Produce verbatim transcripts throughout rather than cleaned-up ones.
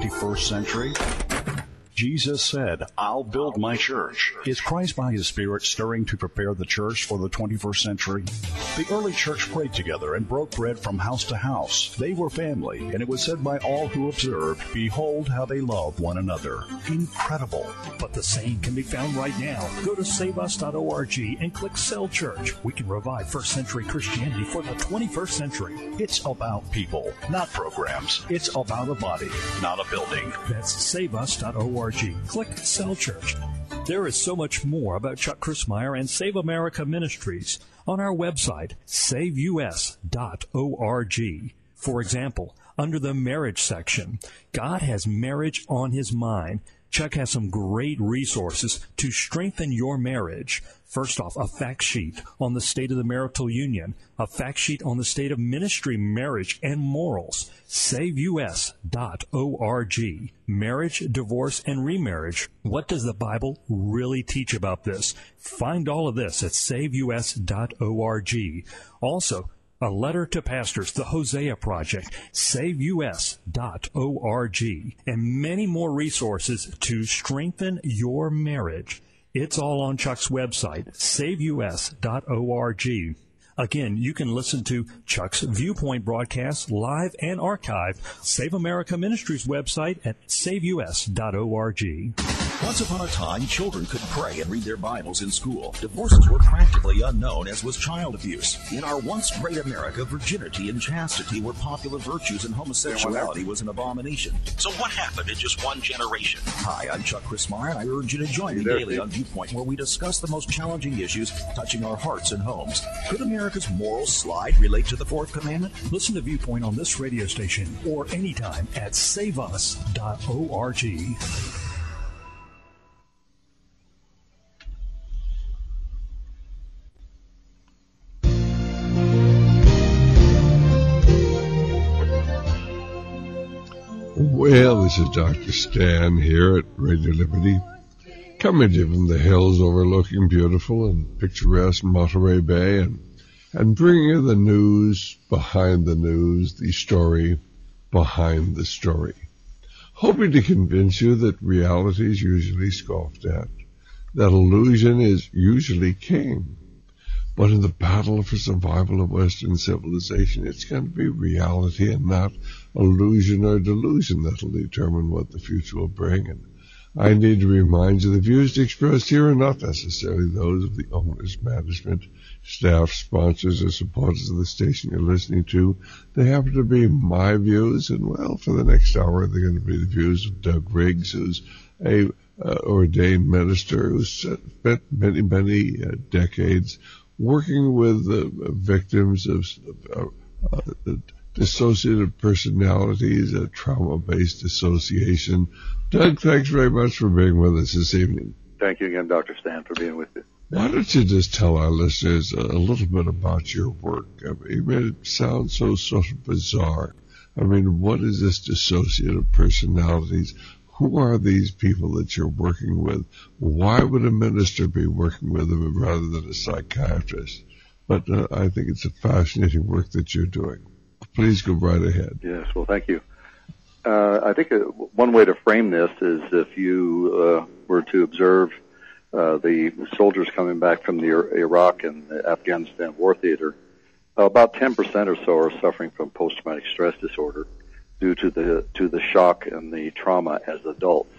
twenty-first century? Jesus said, I'll build my church. Is Christ by his Spirit stirring to prepare the church for the twenty-first century? The early church prayed together and broke bread from house to house. They were family, and it was said by all who observed, behold how they love one another. Incredible. But the same can be found right now. Go to save us dot org and click Cell Church. We can revive first century Christianity for the twenty-first century. It's about people, not programs. It's about a body, not a building. That's save us dot org. Click Cell Church. There is so much more about Chuck Crismier and Save America Ministries on our website, save us dot org. For example, under the marriage section, God has marriage on his mind. Chuck has some great resources to strengthen your marriage. First off, a fact sheet on the state of the marital union, a fact sheet on the state of ministry, marriage, and morals. save us dot org. Marriage, divorce, and remarriage. What does the Bible really teach about this? Find all of this at save us dot org. Also, a letter to pastors, the Hosea Project, save us dot org, and many more resources to strengthen your marriage. It's all on Chuck's website, save us dot org. Again, you can listen to Chuck's Viewpoint broadcasts live and archived. Save America Ministries website at save us dot org. Once upon a time, children could pray and read their Bibles in school. Divorces were practically unknown, as was child abuse. In our once great America, virginity and chastity were popular virtues, and homosexuality was an abomination. So what happened in just one generation? Hi, I'm Chuck Crismier, and I urge you to join me daily on Viewpoint, where we discuss the most challenging issues touching our hearts and homes. Could America's moral slide relate to the Fourth Commandment? Listen to Viewpoint on this radio station or anytime at save us dot org. Well, this is Doctor Stan here at Radio Liberty, coming to you from the hills overlooking beautiful and picturesque Monterey Bay, and, and bringing you the news behind the news, the story behind the story. Hoping to convince you that reality is usually scoffed at, that illusion is usually king. But in the battle for survival of Western civilization, it's going to be reality and not illusion or delusion that will determine what the future will bring. And I need to remind you the views expressed here are not necessarily those of the owners, management, staff, sponsors, or supporters of the station you're listening to. They happen to be my views, and, well, for the next hour, they're going to be the views of Doug Riggs, who's a uh, ordained minister who's spent many, many uh, decades working with uh, victims of uh, uh, dissociative personalities, uh, trauma-based dissociation. Doug, thanks very much for being with us this evening. Thank you again, Doctor Stan, for being with you. Why don't you just tell our listeners a, a little bit about your work? I mean, you made it sound so sort of bizarre. I mean, what is this dissociative personalities? Who are these people that you're working with? Why would a minister be working with them rather than a psychiatrist? But uh, I think it's a fascinating work that you're doing. Please go right ahead. Yes, well, thank you. Uh, I think uh, one way to frame this is if you uh, were to observe uh, the soldiers coming back from the Iraq and the Afghanistan war theater, uh, about ten percent or so are suffering from post-traumatic stress disorder due to the to the shock and the trauma as adults.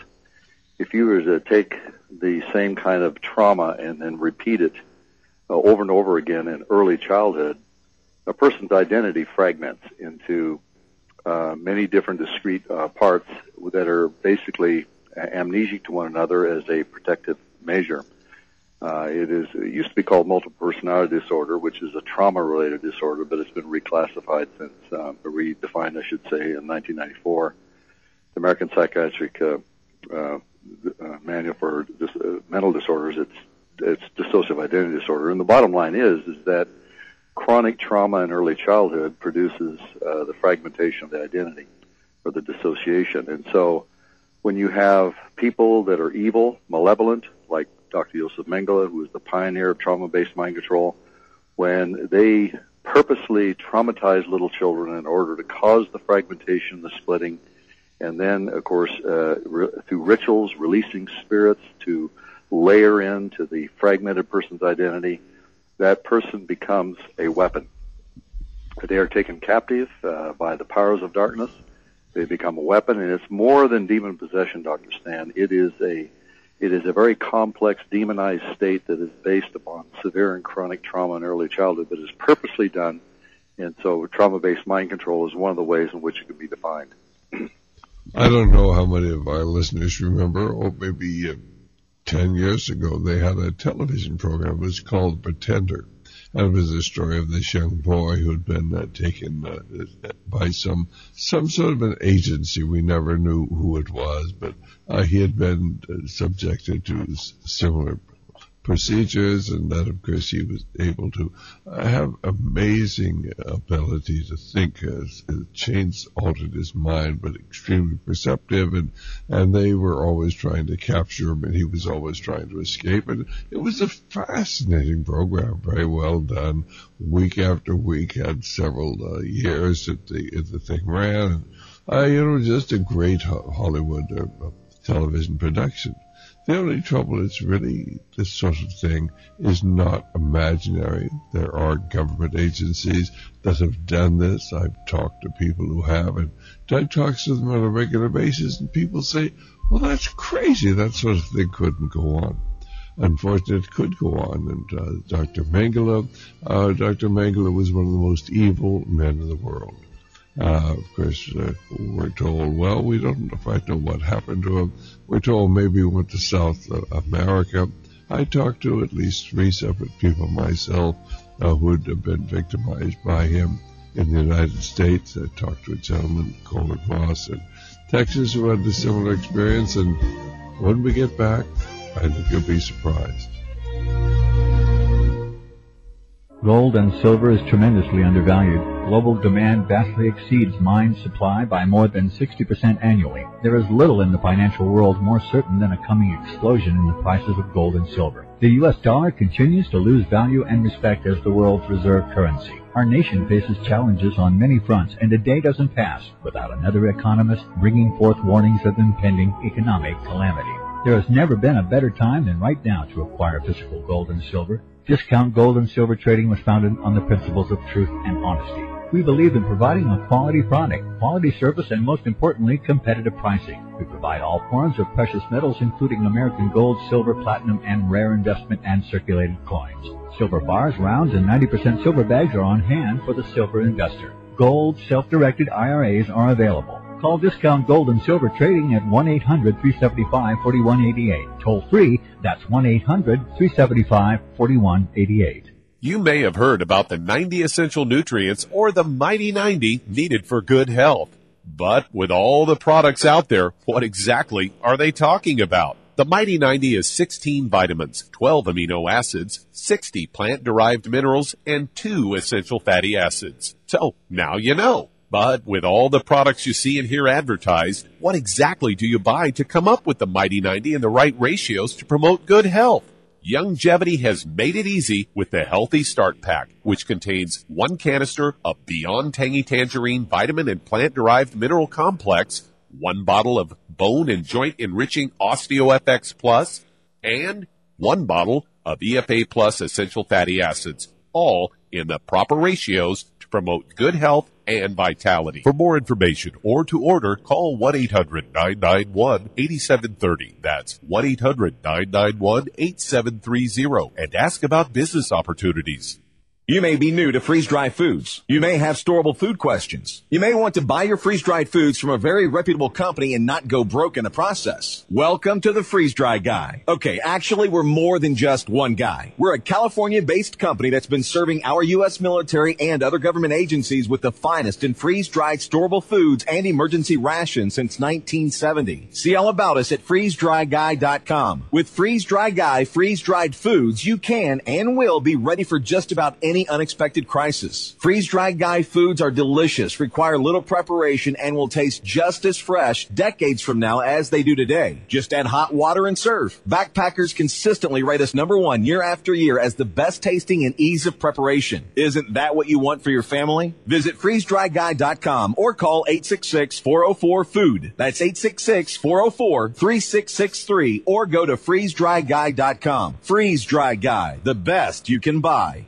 If you were to take the same kind of trauma and then repeat it uh, over and over again in early childhood, a person's identity fragments into uh, many different discrete uh, parts that are basically amnesic to one another as a protective measure. Uh, it is it used to be called multiple personality disorder, which is a trauma-related disorder, but it's been reclassified since, uh, redefined, I should say, in nineteen ninety-four. The American Psychiatric uh, uh, uh, Manual for dis- uh, Mental Disorders, it's it's dissociative identity disorder. And the bottom line is is that chronic trauma in early childhood produces uh, the fragmentation of the identity, or the dissociation. And so when you have people that are evil, malevolent, like Doctor Joseph Mengele, who is the pioneer of trauma-based mind control, when they purposely traumatize little children in order to cause the fragmentation, the splitting, And then, of course, uh, re- through rituals, releasing spirits to layer into the fragmented person's identity, that person becomes a weapon. They are taken captive uh, by the powers of darkness. They become a weapon, and it's more than demon possession, Doctor Stan. It is a it is a very complex, demonized state that is based upon severe and chronic trauma in early childhood, but is purposely done. And so trauma-based mind control is one of the ways in which it can be defined. I don't know how many of our listeners remember, or maybe uh, ten years ago, they had a television program. It was called Pretender. And it was the story of this young boy who had been uh, taken uh, by some some sort of an agency. We never knew who it was, but uh, he had been uh, subjected to s- similar procedures, and that, of course, he was able to uh, have amazing ability to think. Uh, change altered his mind, but extremely perceptive, and and they were always trying to capture him, and he was always trying to escape. And it was a fascinating program, very well done. Week after week, had several uh, years that the the thing ran. Uh, you know, just a great Hollywood uh, television production. The only trouble is really this sort of thing is not imaginary. There are government agencies that have done this. I've talked to people who have, and Doug talks to them on a regular basis, and people say, well, that's crazy. That sort of thing couldn't go on. Unfortunately, it could go on. And uh, Doctor Mengele, uh, Doctor Mengele was one of the most evil men in the world. Uh, of course, uh, we're told, well, we don't quite know what happened to him. We're told maybe he went to South America. I talked to at least three separate people myself uh, who had been victimized by him in the United States. I talked to a gentleman, Kohler Moss, in Texas, who had a similar experience. And when we get back, I think you'll be surprised. Gold and silver is tremendously undervalued. Global demand vastly exceeds mine supply by more than sixty percent annually. There is little in the financial world more certain than a coming explosion in the prices of gold and silver. The U S dollar continues to lose value and respect as the world's reserve currency. Our nation faces challenges on many fronts, and a day doesn't pass without another economist bringing forth warnings of impending economic calamity. There has never been a better time than right now to acquire physical gold and silver. Discount Gold and Silver Trading was founded on the principles of truth and honesty. We believe in providing a quality product, quality service, and most importantly, competitive pricing. We provide all forms of precious metals, including American gold, silver, platinum, and rare investment and circulated coins. Silver bars, rounds, and ninety percent silver bags are on hand for the silver investor. Gold self-directed I R As are available. Call Discount Gold and Silver Trading at one eight hundred, three seven five, four one eight eight. Toll free, that's one eight hundred, three seven five, four one eight eight. You may have heard about the ninety essential nutrients or the Mighty ninety needed for good health. But with all the products out there, what exactly are they talking about? The Mighty ninety is sixteen vitamins, twelve amino acids, sixty plant-derived minerals, and two essential fatty acids. So now you know. But with all the products you see and hear advertised, what exactly do you buy to come up with the Mighty ninety and the right ratios to promote good health? Youngevity has made it easy with the Healthy Start Pack, which contains one canister of Beyond Tangy Tangerine Vitamin and Plant-Derived Mineral Complex, one bottle of Bone and Joint Enriching OsteoFX Plus, and one bottle of E F A Plus Essential Fatty Acids, all in the proper ratios to promote good health and vitality. For more information or to order, call one eight hundred, nine nine one, eight seven three zero. That's one eight hundred, nine nine one, eight seven three zero. And ask about business opportunities. You may be new to freeze-dried foods. You may have storable food questions. You may want to buy your freeze-dried foods from a very reputable company and not go broke in the process. Welcome to the Freeze-Dry Guy. Okay, actually, we're more than just one guy. We're a California-based company that's been serving our U S military and other government agencies with the finest in freeze-dried storable foods and emergency rations since nineteen seventy. See all about us at freeze dry guy dot com. With Freeze-Dry Guy freeze-dried foods, you can and will be ready for just about any any unexpected crisis. Freeze-dried Guy foods are delicious, require little preparation, and will taste just as fresh decades from now as they do today. Just add hot water and serve. Backpackers consistently rate us number one year after year as the best tasting and ease of preparation. Isn't that what you want for your family? Visit freeze dry guy dot com or call eight six six, four oh four, food. That's eight six six, four oh four, three six six three or go to freeze dry guy dot com. Freeze Dry Guy, the best you can buy.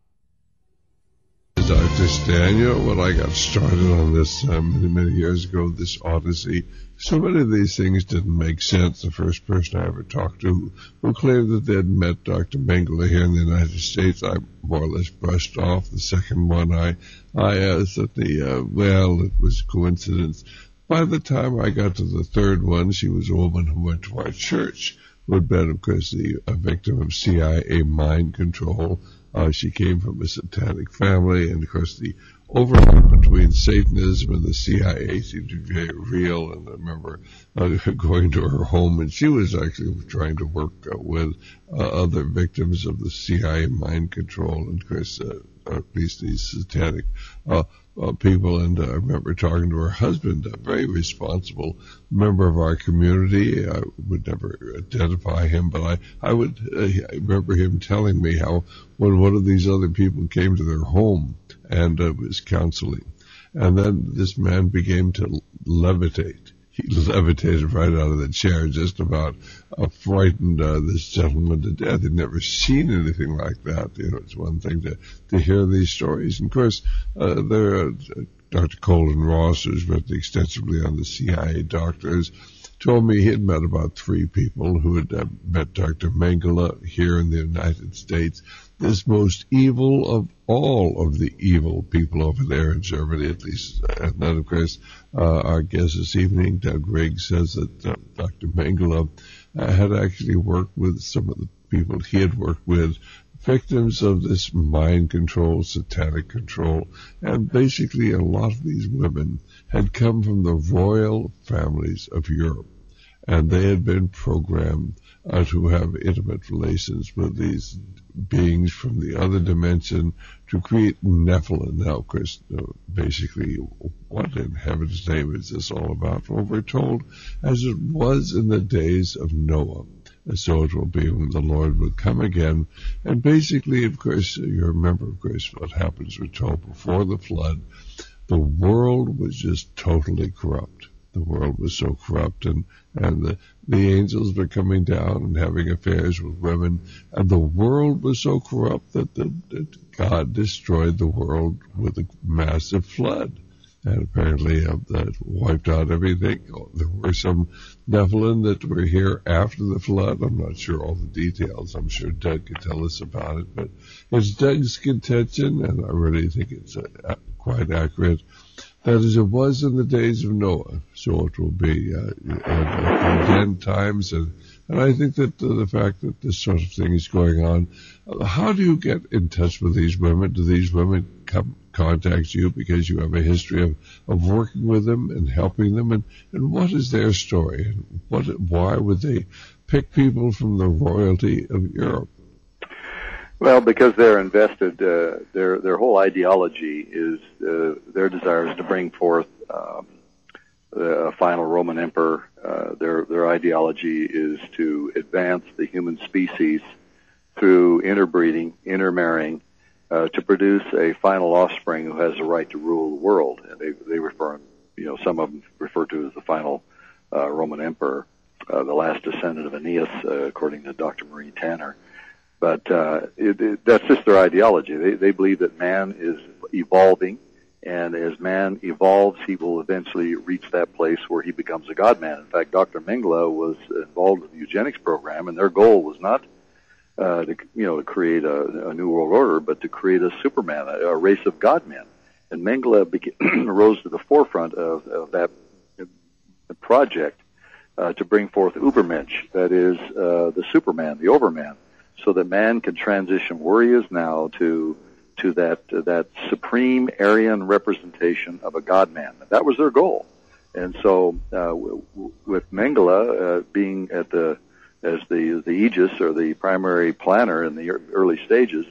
Doctor Stan, you know, when I got started on this uh, many, many years ago, this Odyssey, so many of these things didn't make sense. The first person I ever talked to who, who claimed that they'd met Doctor Mengele here in the United States, I more or less brushed off. The second one, I, I asked that the, uh, well, it was coincidence. By the time I got to the third one, she was a woman who went to our church, who had been, of course, the, a victim of C I A mind control. Uh, she came from a satanic family, and of course the overlap between Satanism and the C I A seemed to be very real. And I remember uh, going to her home, and she was actually trying to work uh, with uh, other victims of the C I A mind control, and of course uh, at least these satanic uh, uh, people. And uh, I remember talking to her husband, a very responsible member of our community. I would never identify him, but I, I would uh, I remember him telling me how when one of these other people came to their home and uh, was counseling, and then this man began to levitate. He levitated right out of the chair, just about uh, frightened uh, this gentleman to death. He'd never seen anything like that. You know, it's one thing to, to hear these stories. And of course, uh, there are, uh, Doctor Colin Ross, who's written extensively on the C I A doctors, told me he had met about three people who had uh, met Doctor Mengele here in the United States, this most evil of all of the evil people over there in Germany, at least. And then, of course, uh, our guest this evening, Doug Riggs, says that uh, Doctor Mengele uh, had actually worked with some of the people he had worked with, victims of this mind control, satanic control, and basically a lot of these women had come from the royal families of Europe, and they had been programmed uh, to have intimate relations with these beings from the other dimension to create Nephilim. Now, of course, uh, basically, what in heaven's name is this all about? Well, we're told, as it was in the days of Noah, so it will be when the Lord will come again. And basically, of course, you remember, of course, what happens. We're told before the flood, the world was just totally corrupt. The world was so corrupt, and, and the, the angels were coming down and having affairs with women, and the world was so corrupt that, the, that God destroyed the world with a massive flood. And apparently uh, that wiped out everything. There were some Nephilim that were here after the flood. I'm not sure all the details. I'm sure Doug could tell us about it. But it's Doug's contention, and I really think it's uh, quite accurate, that as it was in the days of Noah, so it will be uh, in the end times. And, and I think that uh, the fact that this sort of thing is going on, uh, how do you get in touch with these women? Do these women come contact you because you have a history of, of working with them and helping them? And, and what is their story? And what, why would they pick people from the royalty of Europe? Well, because they're invested, uh, their their whole ideology is uh, their desire is to bring forth um, a final Roman emperor. Uh, their their ideology is to advance the human species through interbreeding, intermarrying, uh, to produce a final offspring who has the right to rule the world. And they they refer, you know, some of them refer to as the final uh, Roman emperor, uh, the last descendant of Aeneas, uh, according to Doctor Marie Tanner. But uh, it, it, that's just their ideology. They, they believe that man is evolving, and as man evolves, he will eventually reach that place where he becomes a God-man. In fact, Doctor Mengele was involved with the eugenics program, and their goal was not uh, to, you know, to create a, a new world order, but to create a Superman, a, a race of God-men. And Mengele began, rose to the forefront of, of that project uh, to bring forth Ubermensch, that is uh, the Superman, the Overman, so that man can transition where he is now to to that uh, that supreme Aryan representation of a God-man. That was their goal. And so uh, w- w- with Mengele uh, being at the as the the aegis or the primary planner in the early stages,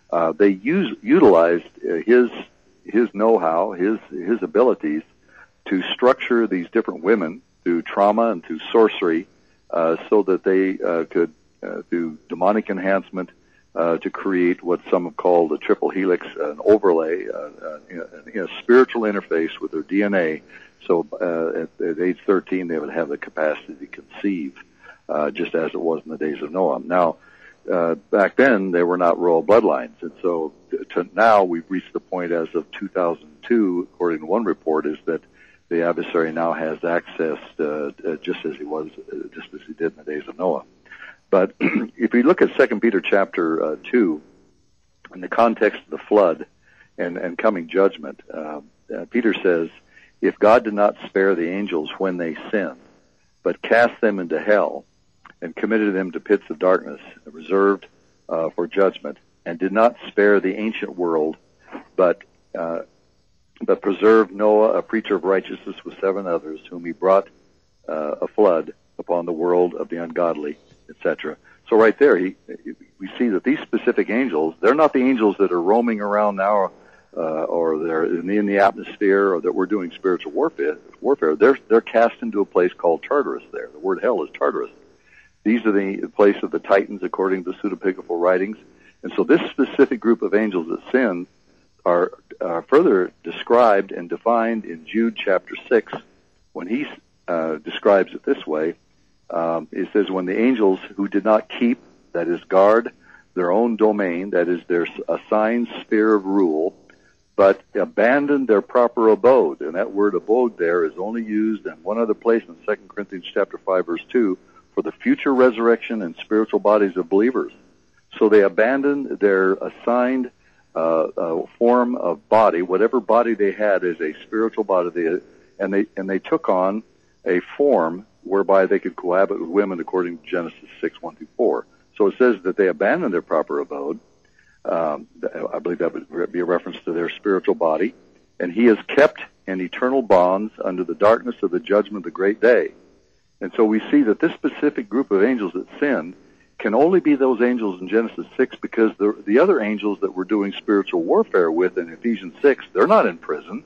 uh, they use, utilized uh, his his know-how, his his abilities to structure these different women through trauma and through sorcery, uh, so that they uh, could, uh, through demonic enhancement, uh, to create what some have called a triple helix, an overlay, uh, uh, in a spiritual interface with their D N A. So uh, at, at age thirteen, they would have the capacity to conceive, uh, just as it was in the days of Noah. Now, uh, back then, they were not royal bloodlines. And so to now, we've reached the point as of two thousand two, according to one report, is that the adversary now has access uh, uh, just as he was, uh, just as he did in the days of Noah. But if we look at Second Peter chapter uh, two, in the context of the flood and, and coming judgment, uh, uh, Peter says, if God did not spare the angels when they sinned, but cast them into hell and committed them to pits of darkness reserved uh, for judgment, and did not spare the ancient world, but uh, but preserved Noah, a preacher of righteousness, with seven others, whom he brought uh, a flood upon the world of the ungodly, et cetera. So right there, he, we see that these specific angels, they're not the angels that are roaming around now, uh, or they're in the, in the atmosphere, or that we're doing spiritual warfare. Warfare. They're they're cast into a place called Tartarus. There, the word hell is Tartarus. These are the place of the Titans, according to the pseudepigraphal writings. And so this specific group of angels that sin are, are further described and defined in Jude chapter six, when he uh, describes it this way. Um, it says, when the angels who did not keep, that is, guard their own domain, that is, their assigned sphere of rule, but abandoned their proper abode. And that word abode there is only used in one other place in Second Corinthians chapter five, verse two, for the future resurrection and spiritual bodies of believers. So they abandoned their assigned uh, uh, form of body, whatever body they had as a spiritual body, they, and they and they took on a form whereby they could cohabit with women, according to Genesis six, one through four. So it says that they abandoned their proper abode. Um, I believe that would be a reference to their spiritual body. And he is kept in eternal bonds under the darkness of the judgment of the great day. And so we see that this specific group of angels that sinned can only be those angels in Genesis six, because the, the other angels that we're doing spiritual warfare with in Ephesians six, they're not in prison.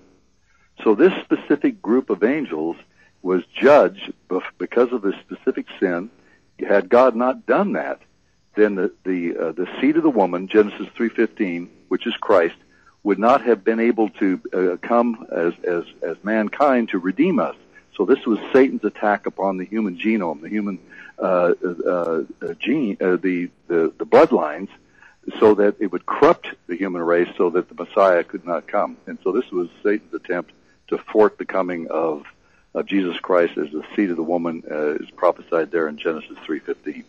So this specific group of angels was judged because of this specific sin. Had God not done that, then the the, uh, the seed of the woman, Genesis three fifteen, which is Christ, would not have been able to uh, come as, as as mankind to redeem us. So this was Satan's attack upon the human genome, the human uh, uh, gene, uh, the, the the bloodlines, so that it would corrupt the human race, so that the Messiah could not come. And so this was Satan's attempt to thwart the coming of of Jesus Christ as the seed of the woman, uh, is prophesied there in Genesis three fifteen.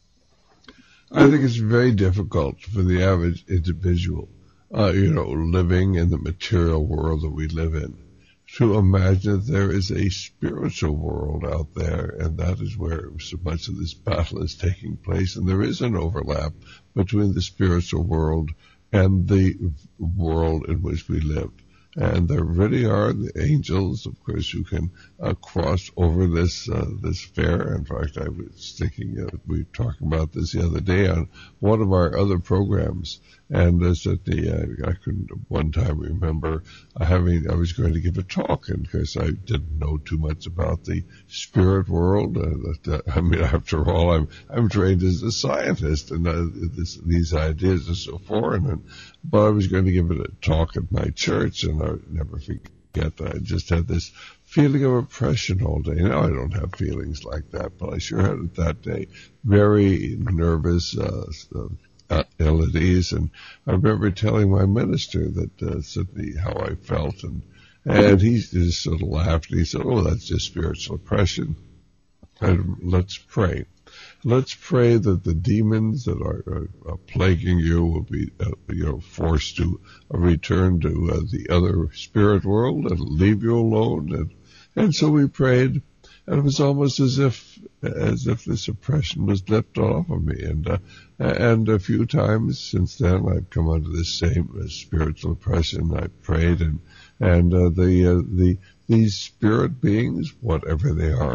I think it's very difficult for the average individual, uh, you know, living in the material world that we live in, to imagine that there is a spiritual world out there, and that is where so much of this battle is taking place. And there is an overlap between the spiritual world and the world in which we live. And there really are the angels, of course, who can uh, cross over this uh, this fair. In fact, I was thinking, uh, we were talking about this the other day on one of our other programs, and uh, that the uh, I couldn't one time remember uh, having I was going to give a talk, and because I didn't know too much about the spirit world. Uh, that, uh, I mean, after all, I'm I'm trained as a scientist, and uh, this, these ideas are so foreign. And but I was going to give it a talk at my church, and I would never forget that I just had this feeling of oppression all day. Now I don't have feelings like that, but I sure had it that day. Very nervous, uh, uh, ill at ease, and I remember telling my minister that uh, said me how I felt, and and he just sort of laughed, and he said, "Oh, that's just spiritual oppression." And let's pray. Let's pray that the demons that are uh, plaguing you will be, uh, you know, forced to uh, return to uh, the other spirit world and leave you alone. And, and so we prayed, and it was almost as if, as if this oppression was lifted off of me. And, uh, and a few times since then, I've come under this same uh, spiritual oppression. I prayed, and, and uh, the, uh, the, these spirit beings, whatever they are,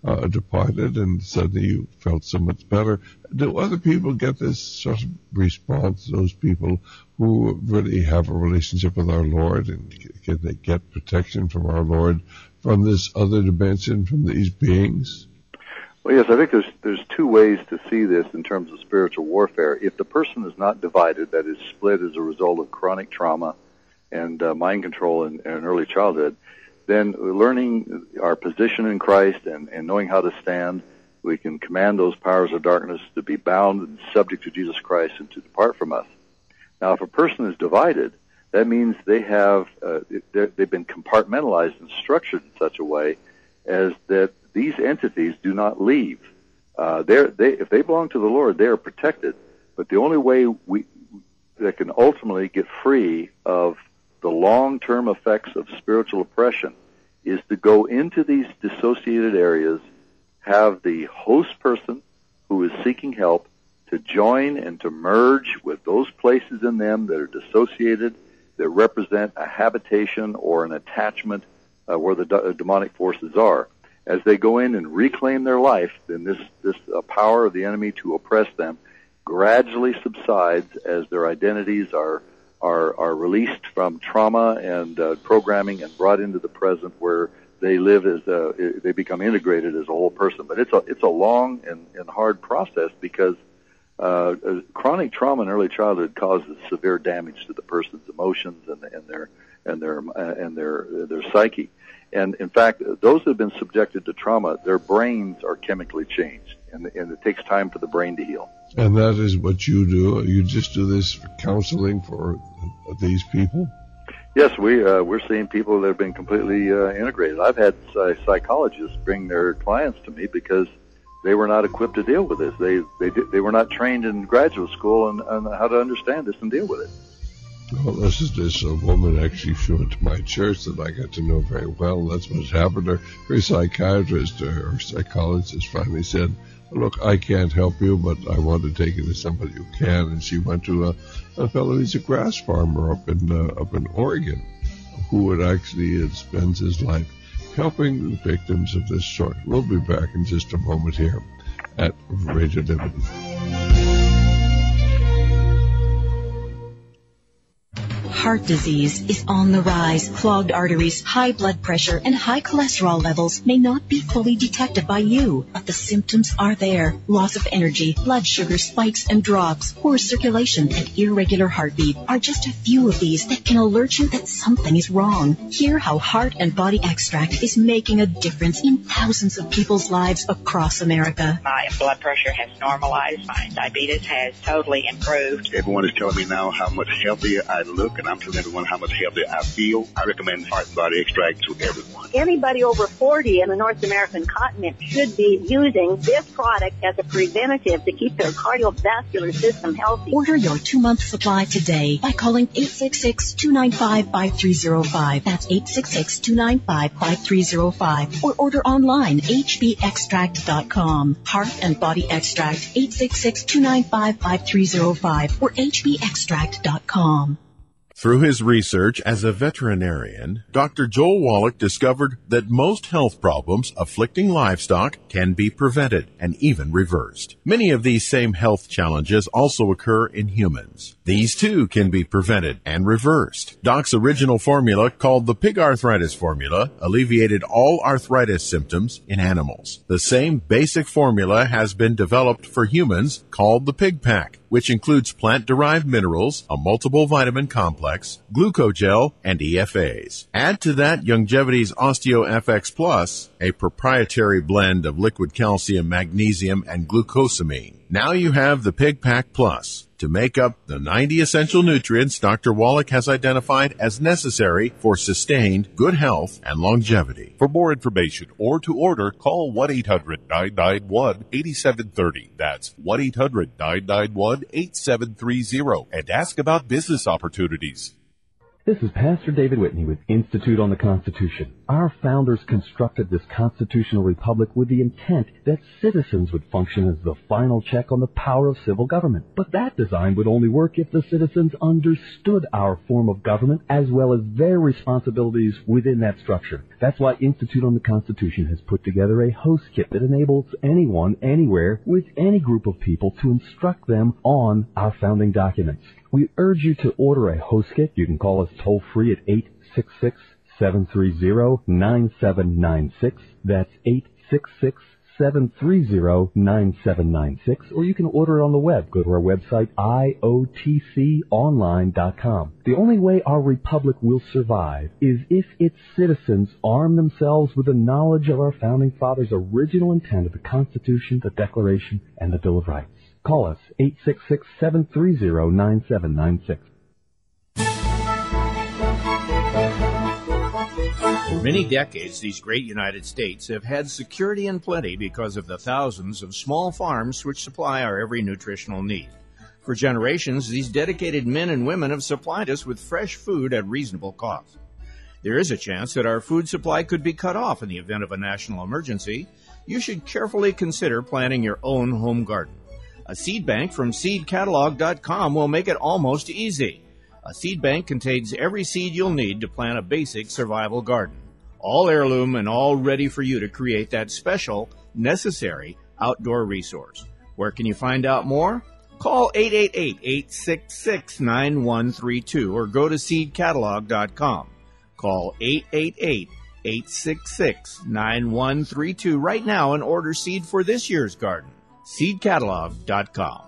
uh, departed and suddenly you felt so much better. Do other people get this sort of response, those people who really have a relationship with our Lord, and can they get protection from our Lord from this other dimension, from these beings? Well, yes, I think there's there's two ways to see this in terms of spiritual warfare. If the person is not divided, that is split as a result of chronic trauma and uh, mind control in, in early childhood, then learning our position in Christ and, and knowing how to stand, we can command those powers of darkness to be bound and subject to Jesus Christ and to depart from us. Now, if a person is divided, that means they have uh, they've been compartmentalized and structured in such a way as that these entities do not leave. Uh, they're, they, if they belong to the Lord, they are protected. But the only way we that can ultimately get free of the long-term effects of spiritual oppression is to go into these dissociated areas, have the host person who is seeking help to join and to merge with those places in them that are dissociated, that represent a habitation or an attachment uh, where the d- demonic forces are. As they go in and reclaim their life, then this, this uh, power of the enemy to oppress them gradually subsides as their identities are are, are released from trauma and uh, programming and brought into the present where they live as a, they become integrated as a whole person. But it's a it's a long and, and hard process because uh, chronic trauma in early childhood causes severe damage to the person's emotions and, and their and their uh, and their their psyche. And in fact, those that have been subjected to trauma, their brains are chemically changed, and, and it takes time for the brain to heal. And that is what you do. You just do this for counseling for these people? Yes, we uh, we're seeing people that have been completely uh, integrated. I've had uh, psychologists bring their clients to me because they were not equipped to deal with this. They they did, they were not trained in graduate school on, on how to understand this and deal with it. Well, this is this a woman actually flew into my church that I got to know very well. That's what's happened. Her, her psychiatrist or her psychologist finally said, "Look, I can't help you, but I want to take you to somebody who can." And she went to a, a fellow who's a grass farmer up in uh, up in Oregon, who would actually uh, spends his life helping the victims of this sort. We'll be back in just a moment here at Radio Liberty. Heart disease is on the rise. Clogged arteries, high blood pressure, and high cholesterol levels may not be fully detected by you, but the symptoms are there. Loss of energy, blood sugar spikes and drops, poor circulation, and irregular heartbeat are just a few of these that can alert you that something is wrong. Hear how Heart and Body Extract is making a difference in thousands of people's lives across America. My blood pressure has normalized. My diabetes has totally improved. Everyone is telling me now how much healthier I look, and I'm telling everyone how much healthier I feel. I recommend Heart and Body Extract to everyone. Anybody over forty in the North American continent should be using this product as a preventative to keep their cardiovascular system healthy. Order your two-month supply today by calling eight six six, two nine five, five three zero five. That's eight six six, two nine five, five three zero five. Or order online, h b extract dot com. Heart and Body Extract, eight six six, two nine five, five three zero five or h b extract dot com. Through his research as a veterinarian, Doctor Joel Wallach discovered that most health problems afflicting livestock can be prevented and even reversed. Many of these same health challenges also occur in humans. These too can be prevented and reversed. Doc's original formula, called the Pig Arthritis Formula, alleviated all arthritis symptoms in animals. The same basic formula has been developed for humans, called the Pig Pack, which includes plant-derived minerals, a multiple vitamin complex, glucogel, and E F As. Add to that Youngevity's OsteoFX Plus, a proprietary blend of liquid calcium, magnesium, and glucosamine. Now you have the Pig Pack Plus to make up the ninety essential nutrients Doctor Wallach has identified as necessary for sustained good health and longevity. For more information or to order, call one eight hundred, nine nine one, eight seven three zero. That's one eight hundred, nine nine one, eight seven three zero and ask about business opportunities. This is Pastor David Whitney with Institute on the Constitution. Our founders constructed this constitutional republic with the intent that citizens would function as the final check on the power of civil government. But that design would only work if the citizens understood our form of government as well as their responsibilities within that structure. That's why Institute on the Constitution has put together a host kit that enables anyone, anywhere, with any group of people to instruct them on our founding documents. We urge you to order a host kit. You can call us toll-free at eight six six, seven three zero, nine seven nine six. That's eight six six, seven three zero, nine seven nine six. Or you can order it on the web. Go to our website, I O T C online dot com. The only way our republic will survive is if its citizens arm themselves with the knowledge of our founding fathers' original intent of the Constitution, the Declaration, and the Bill of Rights. Call us, eight six six, seven three zero, nine seven nine six. For many decades, these great United States have had security and plenty because of the thousands of small farms which supply our every nutritional need. For generations, these dedicated men and women have supplied us with fresh food at reasonable cost. There is a chance that our food supply could be cut off in the event of a national emergency. You should carefully consider planting your own home garden. A seed bank from seed catalog dot com will make it almost easy. A seed bank contains every seed you'll need to plant a basic survival garden. All heirloom and all ready for you to create that special, necessary outdoor resource. Where can you find out more? Call eight eight eight, eight six six, nine one three two or go to seed catalog dot com. Call eight eight eight, eight six six, nine one three two right now and order seed for this year's garden. seed catalog dot com.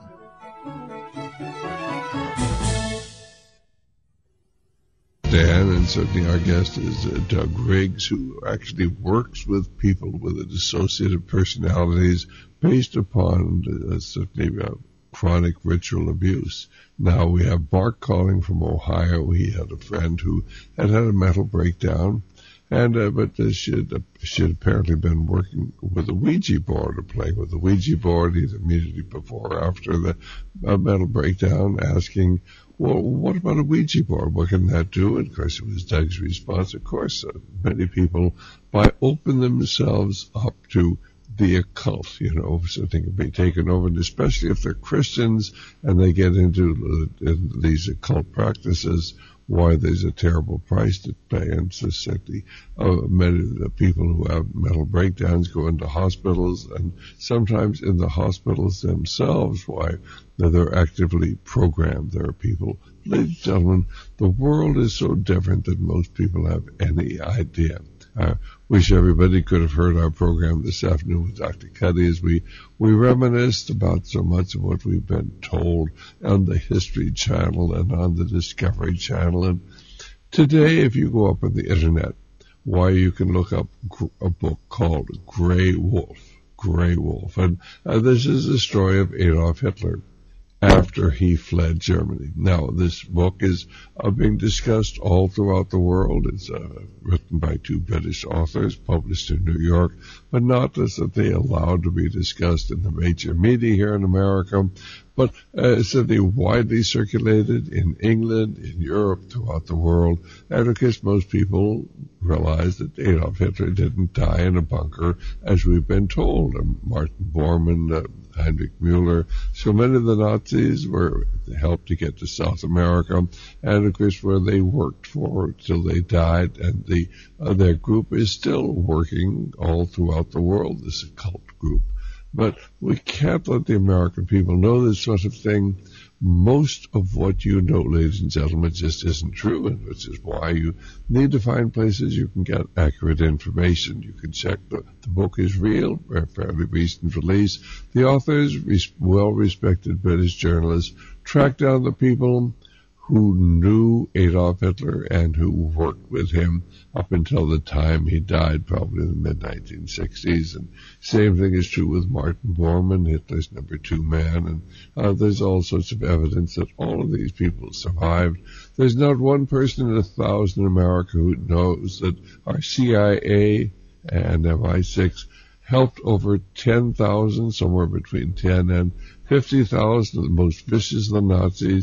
Dan, and certainly our guest is uh, Doug Riggs, who actually works with people with dissociative personalities based upon uh, certainly uh, chronic ritual abuse. Now we have Mark calling from Ohio. He had a friend who had had a mental breakdown. And uh, but uh, she, had, uh, she had apparently been working with a Ouija board or playing with a Ouija board either immediately before or after the uh, mental breakdown, asking, well, what about a Ouija board? What can that do? And of course, it was Doug's response. Of course, uh, many people, by opening themselves up to the occult, you know, something can be taken over, and especially if they're Christians and they get into uh, these occult practices, why there's a terrible price to pay. And so certainly uh, many of the people who have mental breakdowns go into hospitals, and sometimes in the hospitals themselves, why they're actively programmed. There are people, ladies and gentlemen, the world is so different than most people have any idea. I wish everybody could have heard our program this afternoon with Doctor Cuddy as we, we reminisced about so much of what we've been told on the History Channel and on the Discovery Channel. And today, if you go up on the Internet, why you can look up a book called Grey Wolf. Grey Wolf. And uh, this is the story of Adolf Hitler after he fled Germany. Now, this book is uh, being discussed all throughout the world. It's uh, written by two British authors, published in New York, but not just that they allowed to be discussed in the major media here in America, but uh, certainly widely circulated in England, in Europe, throughout the world. And of course, most people realize that Adolf Hitler didn't die in a bunker, as we've been told. Um, Martin Bormann, uh, Heinrich Müller, so many of the Nazis were helped to get to South America, and of course where they worked for till they died, and the uh, their group is still working all throughout the world, this occult group. But we can't let the American people know this sort of thing. Most of what you know, ladies and gentlemen, just isn't true, and which is why you need to find places you can get accurate information. You can check the, the book is real, a fairly recent release. The authors, res- well-respected British journalists, tracked down the people who knew Adolf Hitler and who worked with him up until the time he died, probably in the mid nineteen sixties. And same thing is true with Martin Bormann, Hitler's number two man. And uh, there's all sorts of evidence that all of these people survived. There's not one person in a thousand in America who knows that our C I A and M I six helped over ten thousand, somewhere between ten and fifty thousand of the most vicious of the Nazis,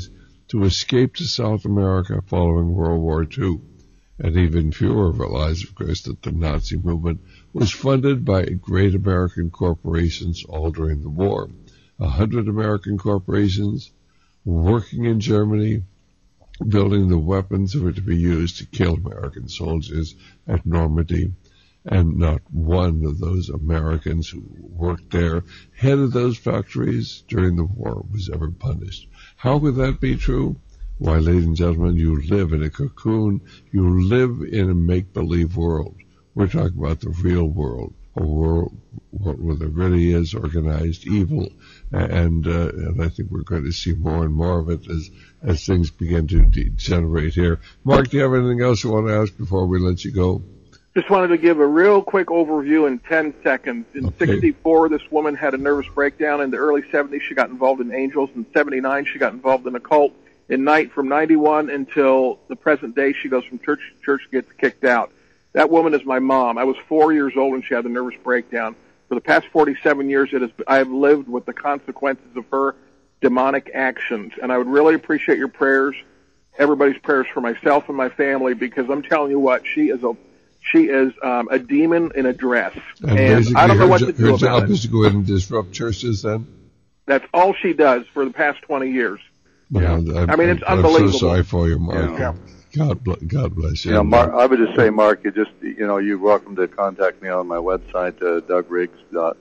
to escape to South America following World War Two. And even fewer realized, of course, that the Nazi movement was funded by great American corporations all during the war. A hundred American corporations working in Germany, building the weapons that were to be used to kill American soldiers at Normandy. And not one of those Americans who worked there, head of those factories during the war, was ever punished. How could that be true? Why, ladies and gentlemen, you live in a cocoon. You live in a make-believe world. We're talking about the real world, a world where there really is organized evil, and uh, and I think we're going to see more and more of it as as things begin to degenerate here. Mark, do you have anything else you want to ask before we let you go? Just wanted to give a real quick overview in ten seconds. In okay. sixty-four, this woman had a nervous breakdown. In the early seventies, she got involved in angels. In seventy-nine, she got involved in a cult. In night, from ninety-one until the present day, she goes from church to church, gets kicked out. That woman is my mom. I was four years old when she had the nervous breakdown. For the past forty-seven years, it has, I have lived with the consequences of her demonic actions. And I would really appreciate your prayers, everybody's prayers for myself and my family, because I'm telling you what, she is a She is um, a demon in a dress, and, and I don't know what jo- to do her about job it. is to go in and disrupt churches. Then that's all she does for the past twenty years. Yeah, yeah. I mean, it's I'm unbelievable. so sorry for you, Mark. Yeah. God, bless, God bless you. Yeah, Mark, I would just say, Mark, you just you know you're welcome to contact me on my website, uh, doug riggs dot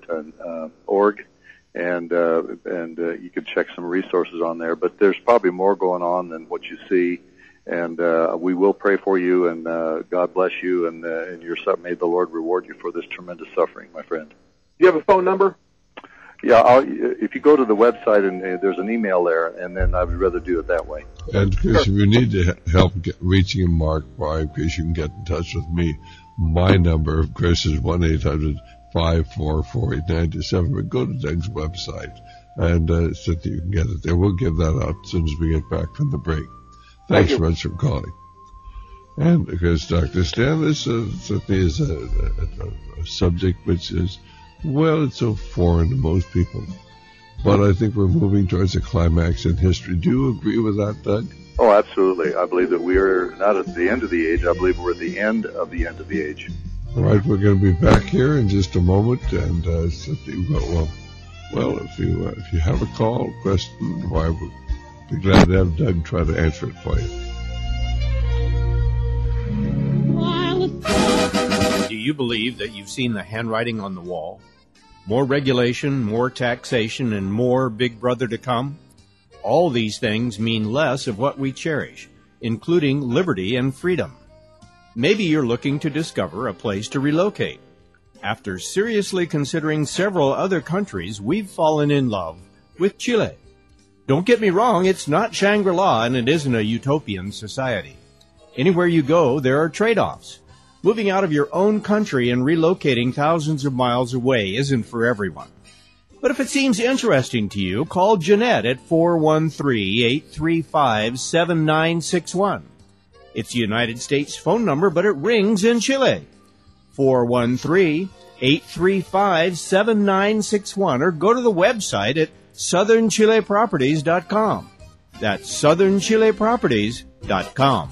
org, and uh, and uh, you can check some resources on there. But there's probably more going on than what you see. And uh, we will pray for you, and uh, God bless you, and, uh, and your son, may the Lord reward you for this tremendous suffering, my friend. Do you have a phone number? Yeah, I'll, if you go to the website, and uh, there's an email there, and then I would rather do it that way. And Chris, if you need to help get, reaching Mark, Brian, Chris, you can get in touch with me. My number, of Chris, is one eight hundred five four four eight nine two seven. But go to Doug's website, and uh, so that you can get it there. We'll give that out as soon as we get back from the break. Thanks so much for calling. And because Doctor Stan, this uh, certainly is a, a, a subject which is, well, it's so foreign to most people. But I think we're moving towards a climax in history. Do you agree with that, Doug? Oh, absolutely. I believe that we are not at the end of the age. I believe we're at the end of the end of the age. All right, we're going to be back here in just a moment. And uh, certainly, well, well, if you uh, if you have a call, question, why would be glad to have Doug try to answer it for you. Do you believe that you've seen the handwriting on the wall? More regulation, more taxation, and more Big Brother to come? All these things mean less of what we cherish, including liberty and freedom. Maybe you're looking to discover a place to relocate. After seriously considering several other countries, we've fallen in love with Chile. Don't get me wrong, it's not Shangri-La and it isn't a utopian society. Anywhere you go, there are trade-offs. Moving out of your own country and relocating thousands of miles away isn't for everyone. But if it seems interesting to you, call Jeanette at four one three, eight three five, seven nine six one. It's a United States phone number, but it rings in Chile. four one three, eight three five, seven nine six one, or go to the website at southern chile properties dot com. That's southern chile properties dot com.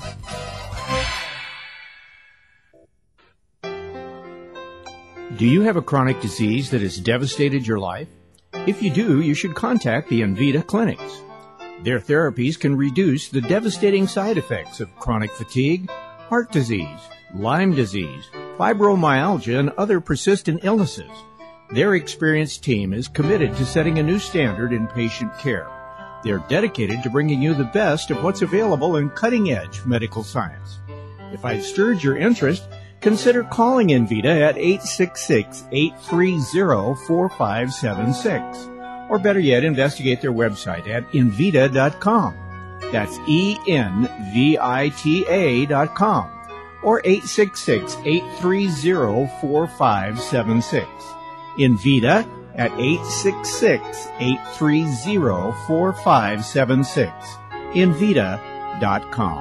Do you have a chronic disease that has devastated your life? If you do, you should contact the Envita clinics. Their therapies can reduce the devastating side effects of chronic fatigue, heart disease, Lyme disease, fibromyalgia, and other persistent illnesses. Their experienced team is committed to setting a new standard in patient care. They're dedicated to bringing you the best of what's available in cutting-edge medical science. If I've stirred your interest, consider calling Envita at eight six six, eight three zero, four five seven six. Or better yet, investigate their website at envita dot com. That's E N V I T A dot com. Or eight six six, eight three zero, four five seven six. Envita at eight six six, eight three zero, four five seven six. envita dot com.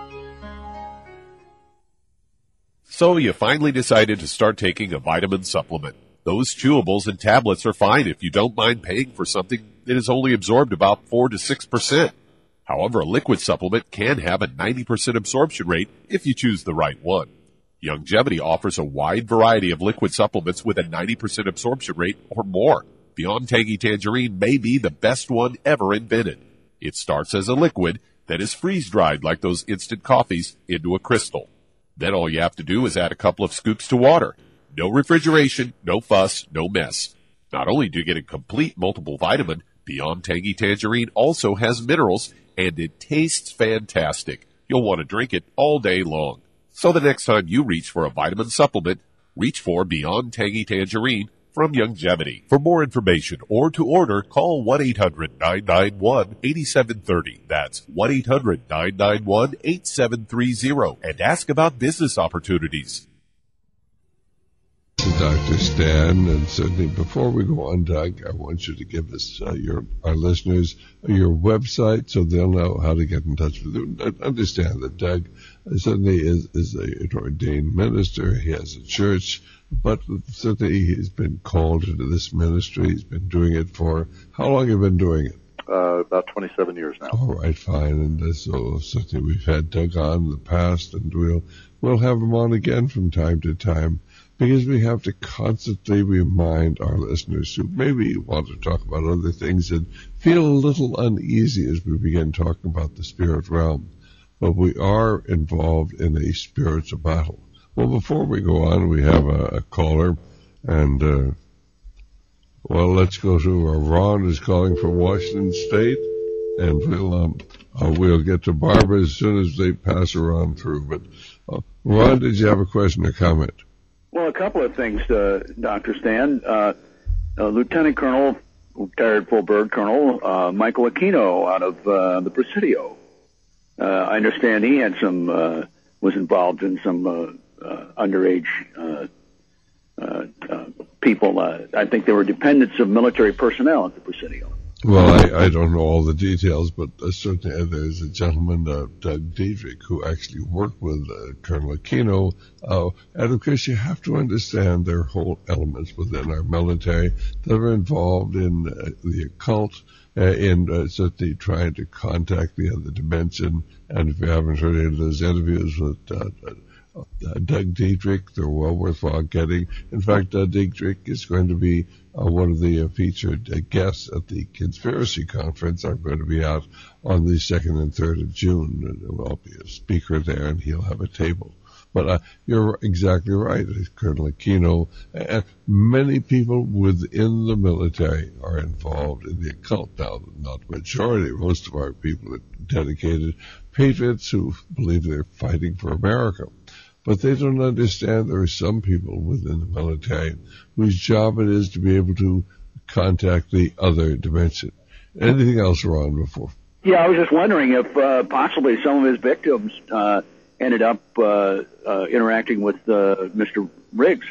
So you finally decided to start taking a vitamin supplement. Those chewables and tablets are fine if you don't mind paying for something that is only absorbed about four to six percent. However, a liquid supplement can have a ninety percent absorption rate if you choose the right one. Youngevity offers a wide variety of liquid supplements with a ninety percent absorption rate or more. Beyond Tangy Tangerine may be the best one ever invented. It starts as a liquid that is freeze-dried like those instant coffees into a crystal. Then all you have to do is add a couple of scoops to water. No refrigeration, no fuss, no mess. Not only do you get a complete multiple vitamin, Beyond Tangy Tangerine also has minerals, and it tastes fantastic. You'll want to drink it all day long. So the next time you reach for a vitamin supplement, reach for Beyond Tangy Tangerine from Youngevity. For more information or to order, call one eight hundred nine nine one eight seven three zero. That's one eight hundred nine nine one eight seven three zero and ask about business opportunities. This is Doctor Stan, and certainly before we go on, Doug, I want you to give us uh, your our listeners your website so they'll know how to get in touch with you. I understand that Doug certainly is, is a, an ordained minister. He has a church, but certainly he's been called into this ministry. He's been doing it for, how long have you been doing it? Uh, about twenty-seven years now. All right, fine. And uh, so certainly we've had Doug on in the past, and we'll we'll have him on again from time to time, because we have to constantly remind our listeners who maybe want to talk about other things and feel a little uneasy as we begin talking about the spirit realm. But we are involved in a spiritual battle. Well, before we go on, we have a, a caller, and uh, well, let's go to uh, Ron is calling from Washington State, and we'll um, uh, we'll get to Barbara as soon as they pass her on through. But uh, Ron, did you have a question or comment? Well, a couple of things, uh, Doctor Stan. Uh, uh, Lieutenant Colonel, retired full bird Colonel, uh, Michael Aquino out of uh, the Presidio. Uh, I understand he had some, uh, was involved in some uh, uh, underage uh, uh, uh, people. Uh, I think they were dependents of military personnel at the Presidio. Well, I, I don't know all the details, but uh, certainly there's a gentleman, uh, Doug Diedrich, who actually worked with uh, Colonel Aquino. Uh, and of course, you have to understand there are whole elements within our military that are involved in uh, the occult, uh, in uh, certainly trying to contact the other dimension. And if you haven't heard any of those interviews with uh, uh, Doug Diedrich, they're well worthwhile getting. In fact, uh, Diedrich is going to be Uh, one of the uh, featured uh, guests at the Conspiracy Conference. I'm going to be out on the second and third of June, and I'll be a speaker there, and he'll have a table. But uh, you're exactly right, Colonel Aquino. Uh, many people within the military are involved in the occult. Now, not the majority. Most of our people are dedicated patriots who believe they're fighting for America. But they don't understand there are some people within the military whose job it is to be able to contact the other dimension. Anything else, Ron, before? Yeah, I was just wondering if uh, possibly some of his victims uh, ended up uh, uh, interacting with uh, Mister Riggs.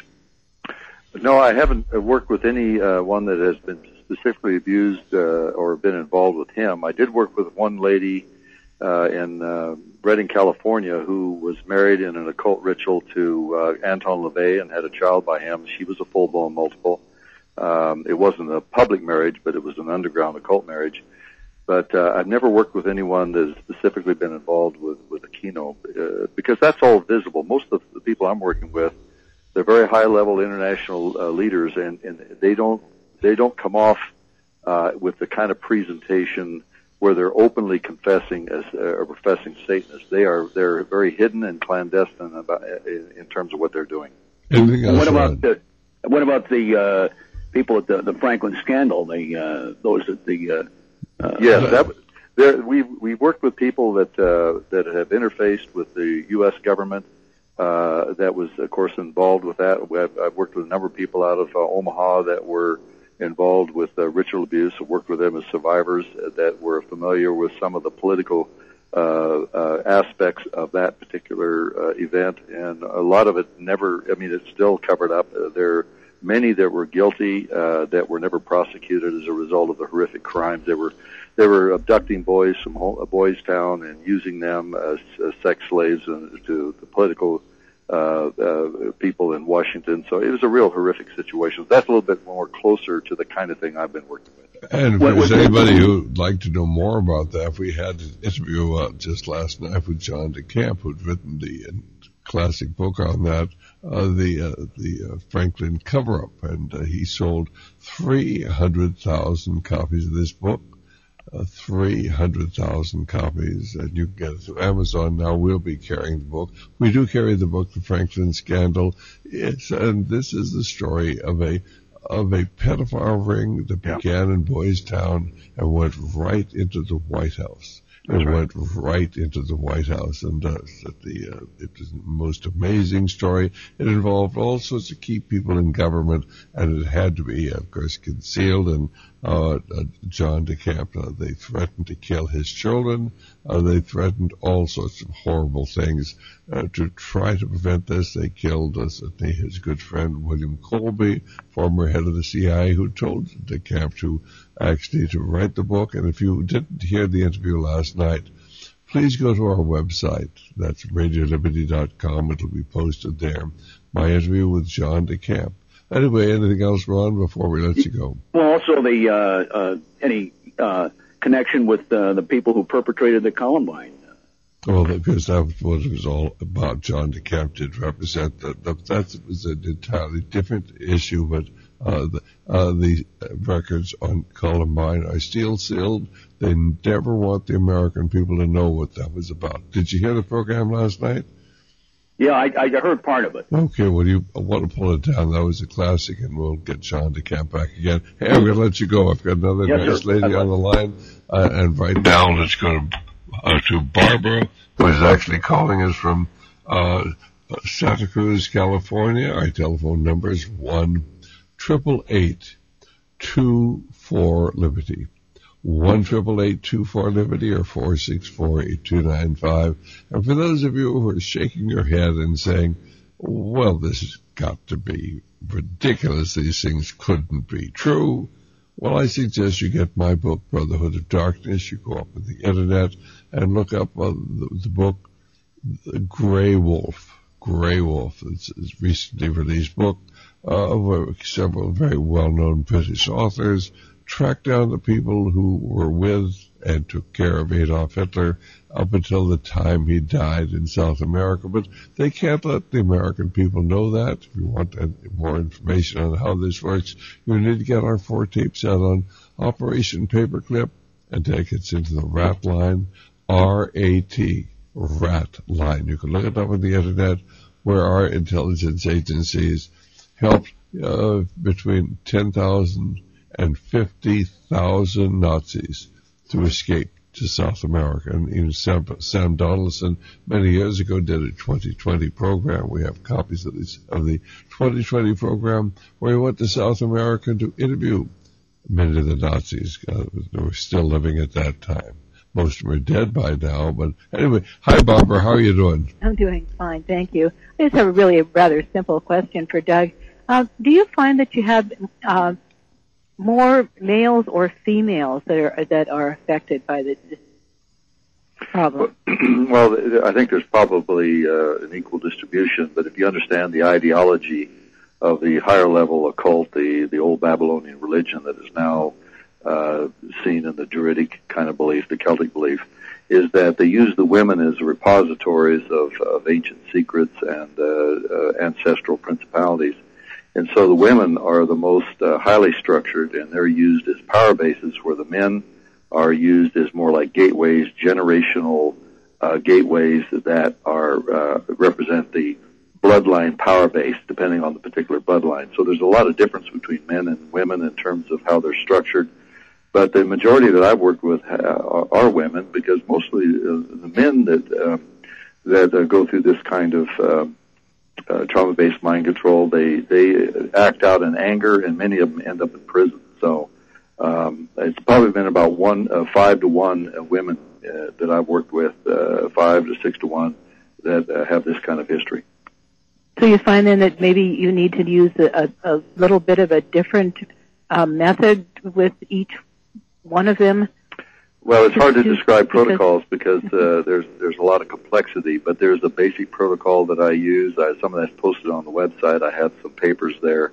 No, I haven't worked with any uh, one that has been specifically abused uh, or been involved with him. I did work with one lady uh, in uh, Redding, California, who was married in an occult ritual to uh, Anton LaVey and had a child by him. She was a full-blown multiple. Um, it wasn't a public marriage, but it was an underground occult marriage. But uh, I've never worked with anyone that has specifically been involved with, with Aquino, uh, because that's all visible. Most of the people I'm working with, they're very high-level international uh, leaders, and, and they don't they don't come off uh, with the kind of presentation where they're openly confessing as uh, or professing Satanists. They are they're very hidden and clandestine about in, in terms of what they're doing. What about the what about the uh, people at the, the Franklin scandal? The uh, those at the uh, uh, yes, that there we we worked with people that uh, that have interfaced with the U S government. Uh, that was, of course, involved with that. I've, I've worked with a number of people out of uh, Omaha that were involved with uh, ritual abuse. I worked with them as survivors that were familiar with some of the political uh, uh, aspects of that particular uh, event, and a lot of it never, I mean, it's still covered up. Uh, there are many that were guilty uh, that were never prosecuted as a result of the horrific crimes. They were they were abducting boys from uh, Boys Town and using them as, as sex slaves and to the political Uh, uh, people in Washington. So it was a real horrific situation. That's a little bit more closer to the kind of thing I've been working with. And if What there's was anybody it? who'd like to know more about that, we had an interview uh, just last night with John DeCamp, who'd written the uh, classic book on that, uh, the uh, the uh, Franklin cover-up, and uh, he sold three hundred thousand copies of this book. Uh, three hundred thousand copies, and you can get it through Amazon. Now we'll be carrying the book. We do carry the book, The Franklin Scandal. It's, and this is the story of a of a pedophile ring that began in Boys Town and went right into the White House. It That's right. went right into the White House, and uh, the uh, it was the most amazing story. It involved all sorts of key people in government, and it had to be, of course, concealed. And uh, uh, John DeCamp, uh, they threatened to kill his children. Uh, they threatened all sorts of horrible things uh, to try to prevent this. They killed uh, his good friend William Colby, former head of the C I A, who told DeCamp to actually to write the book. And if you didn't hear the interview last night, please go to our website. That's radio liberty dot com. It'll be posted there. My interview with John DeCamp. Anyway, anything else, Ron, before we let you go? Well, also the uh, uh, any uh, connection with uh, the people who perpetrated the Columbine. Well, because that was what it was all about. John DeCamp did represent that. That, that was an entirely different issue, but uh, the, uh, the records on Columbine are still sealed. They never want the American people to know what that was about. Did you hear the program last night? Yeah, I, I heard part of it. Okay, well, you I want to pull it down. That was a classic, and we'll get John DeCamp back again. Hey, I'm going to let you go. I've got another Yes, nice sir. lady I'd on the line, uh, and right now let's go to, uh, to Barbara, who is actually calling us from uh, Santa Cruz, California. Our telephone number is one triple eight two four Liberty. One triple eight two four Liberty or four six four eight two nine five. And for those of you who are shaking your head and saying, "Well, this has got to be ridiculous. These things couldn't be true," well, I suggest you get my book, Brotherhood of Darkness. You go up on the internet and look up uh, the, the book, The Grey Wolf. Grey Wolf. It's a recently released book uh, of several very well-known British authors. Tracked down the people who were with and took care of Adolf Hitler up until the time he died in South America. But they can't let the American people know that. If you want more information on how this works, you need to get our four tapes out on Operation Paperclip and take it into the RAT line, R A T, RAT line. You can look it up on the internet, where our intelligence agencies helped uh, between ten thousand and fifty thousand Nazis to escape to South America. And even Sam, Sam Donaldson many years ago did a twenty twenty program. We have copies of, this, of the twenty twenty program where he went to South America to interview many of the Nazis uh, who were still living at that time. Most of them are dead by now. But anyway, hi, Barbara. How are you doing? I'm doing fine, thank you. I just have a really a rather simple question for Doug. Uh, do you find that you have uh, more males or females that are that are affected by the, this problem? Well, I think there's probably uh, an equal distribution, but if you understand the ideology of the higher level occult, the, the old Babylonian religion that is now uh, seen in the Druidic kind of belief, the Celtic belief, is that they use the women as repositories of, of ancient secrets and uh, uh, ancestral principalities. And so the women are the most uh, highly structured, and they're used as power bases, where the men are used as more like gateways, generational uh, gateways that are uh, represent the bloodline power base, depending on the particular bloodline. So there's a lot of difference between men and women in terms of how they're structured. But the majority that I've worked with uh, are, are women, because mostly uh, the men that uh, that uh, go through this kind of uh, Uh, trauma-based mind control, they they act out in anger, and many of them end up in prison. So um, it's probably been about one uh, five to one uh, women uh, that I've worked with, uh, five to six to one that uh, have this kind of history. So you find then that maybe you need to use a, a little bit of a different uh, method with each one of them? Well, it's hard to describe protocols because uh, there's there's a lot of complexity, but there's a basic protocol that I use. I, some of that's posted on the website. I have some papers there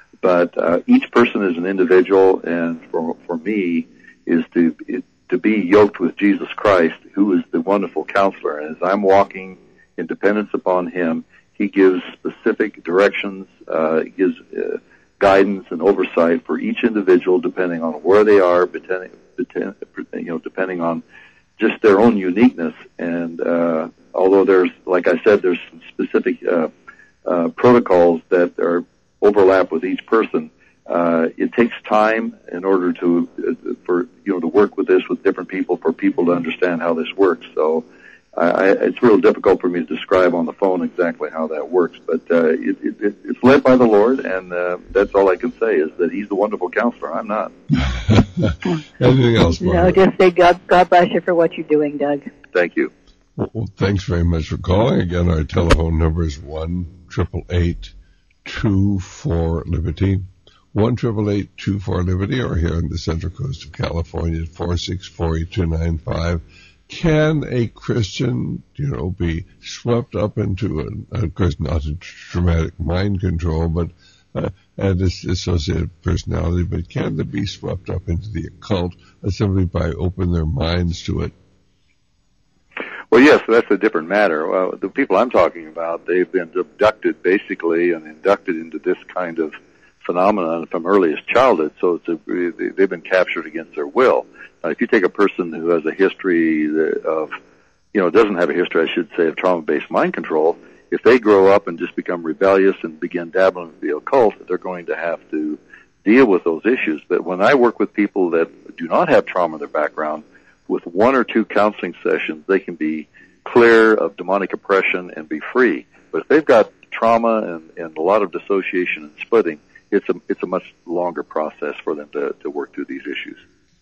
But uh, each person is an individual, and for for me is to it, to be yoked with Jesus Christ, who is the wonderful counselor. And as I'm walking in dependence upon Him, He gives specific directions, uh, He gives uh, guidance and oversight for each individual, depending on where they are, depending, you know, depending on just their own uniqueness. And uh, although there's, like I said, there's some specific uh, uh, protocols that are overlap with each person, uh, it takes time in order to uh, for you know to work with this with different people for people to understand how this works. So I, I, it's real difficult for me to describe on the phone exactly how that works, but uh, it, it, it's led by the Lord, and uh, that's all I can say is that He's the wonderful counselor. I'm not. Anything else, No, Barbara? just say God, God bless you for what you're doing, Doug. Thank you. Well, well, thanks very much for calling. Again, our telephone number is one triple eight two four Liberty. One triple eight two four Liberty, or here on the Central Coast of California at four six four eight two nine five. Can a Christian, you know, be swept up into, an, of course, not a traumatic mind control, but uh, and its associated personality, but can they be swept up into the occult simply by opening their minds to it? Well, yes, that's a different matter. Uh, the people I'm talking about, they've been abducted, basically, and inducted into this kind of phenomenon from earliest childhood, so it's a, they've been captured against their will. Uh, if you take a person who has a history of, you know, doesn't have a history, I should say, of trauma-based mind control, if they grow up and just become rebellious and begin dabbling in the occult, they're going to have to deal with those issues. But when I work with people that do not have trauma in their background, with one or two counseling sessions, they can be clear of demonic oppression and be free. But if they've got trauma and, and a lot of dissociation and splitting, it's a it's a much longer process for them to, to work through these issues.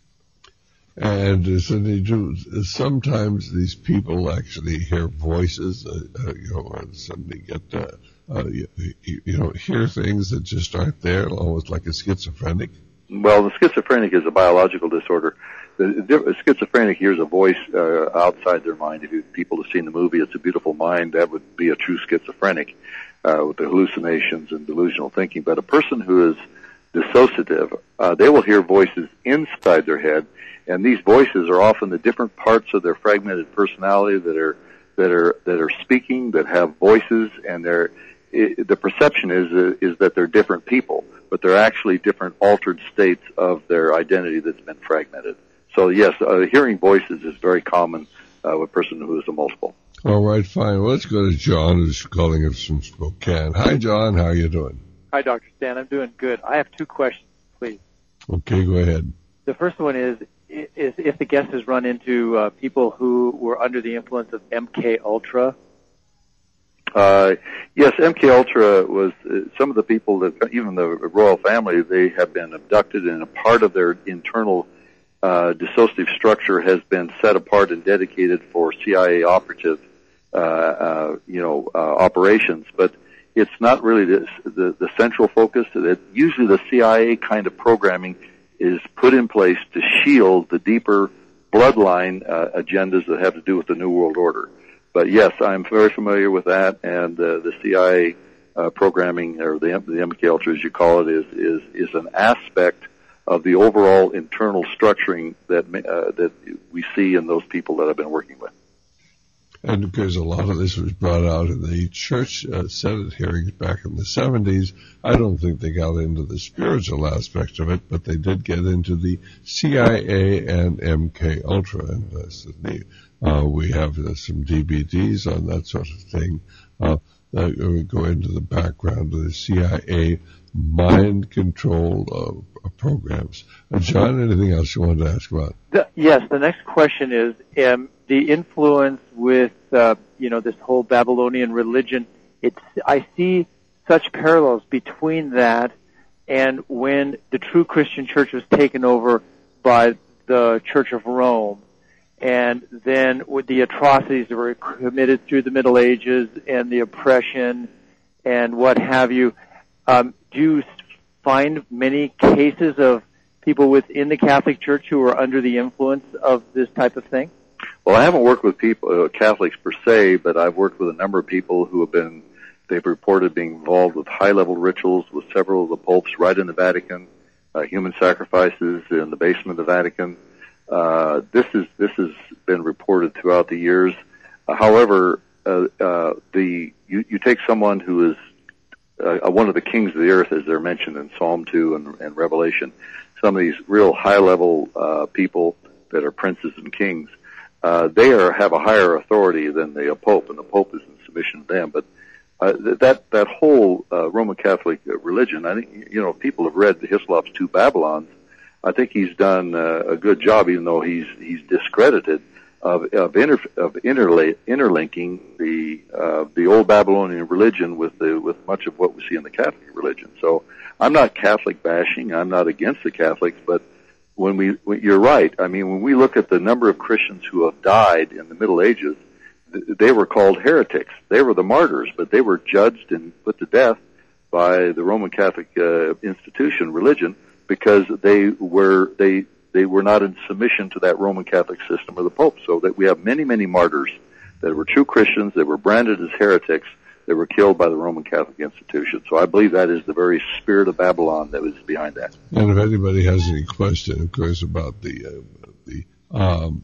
And uh, so they do. Sometimes these people actually hear voices, uh, uh, you know, and suddenly get, uh, uh, you, you know, hear things that just aren't there, almost like a schizophrenic. Well, the schizophrenic is a biological disorder. The, the schizophrenic hears a voice uh, outside their mind. If you, people have seen the movie It's a Beautiful Mind, that would be a true schizophrenic uh, with the hallucinations and delusional thinking. But a person who is dissociative, uh, they will hear voices inside their head, and these voices are often the different parts of their fragmented personality that are that are that are speaking, that have voices, and they're it, the perception is uh, is that they're different people, but they're actually different altered states of their identity that's been fragmented. So yes, uh, hearing voices is very common uh, with a person who is a multiple. All right, fine. Well, let's go to John, who's calling us from Spokane. Hi, John. How are you doing? Hi, Doctor Stan. I'm doing good. I have two questions, please. Okay, go ahead. The first one is, is if the guest has run into uh, people who were under the influence of M K Ultra. Uh, yes, M K Ultra was uh, some of the people that, even the royal family, they have been abducted, and a part of their internal uh, dissociative structure has been set apart and dedicated for C I A operative, uh, uh, you know, uh, operations. But it's not really the, the, the central focus. It, usually the C I A kind of programming is put in place to shield the deeper bloodline uh, agendas that have to do with the New World Order. But yes, I'm very familiar with that, and uh, the C I A uh, programming, or the, the M K Ultra as you call it, is, is, is an aspect of the overall internal structuring that uh, that we see in those people that I've been working with. And because a lot of this was brought out in the church uh, Senate hearings back in the seventies, I don't think they got into the spiritual aspect of it, but they did get into the C I A and M K Ultra. And uh, Sydney, uh, we have uh, some D V Ds on that sort of thing uh, that uh, go into the background of the C I A mind control uh, programs. Uh, John, anything else you wanted to ask about? The, yes, the next question is um, the influence with, uh, you know, this whole Babylonian religion. It's, I see such parallels between that and when the true Christian church was taken over by the Church of Rome, and then with the atrocities that were committed through the Middle Ages and the oppression and what have you. Um, do you find many cases of people within the Catholic Church who are under the influence of this type of thing? Well, I haven't worked with people, uh, Catholics per se, but I've worked with a number of people who have been they've reported being involved with high-level rituals with several of the popes right in the Vatican, uh, human sacrifices in the basement of the Vatican. Uh, this is this has been reported throughout the years. Uh, however, uh, uh, the you, you take someone who is uh, one of the kings of the earth, as they're mentioned in Psalm two and, and Revelation. Some of these real high-level uh, people that are princes and kings, uh, they are have a higher authority than the uh, Pope, and the Pope is in submission to them. But uh, that that whole uh, Roman Catholic religion, I think, you know, people have read the Hislop's Two Babylons. I think he's done uh, a good job, even though he's he's discredited of of, inter, of interla- interlinking the uh, the old Babylonian religion with the with much of what we see in the Catholic religion. So I'm not Catholic bashing. I'm not against the Catholics, but when we when, you're right. I mean, when we look at the number of Christians who have died in the Middle Ages, th- they were called heretics. They were the martyrs, but they were judged and put to death by the Roman Catholic uh, institution, religion, because they were they they were not in submission to that Roman Catholic system or the Pope. So that we have many many martyrs that were true Christians that were branded as heretics that were killed by the Roman Catholic institution. So I believe that is the very spirit of Babylon that was behind that. And if anybody has any question, of course, about the uh, the um,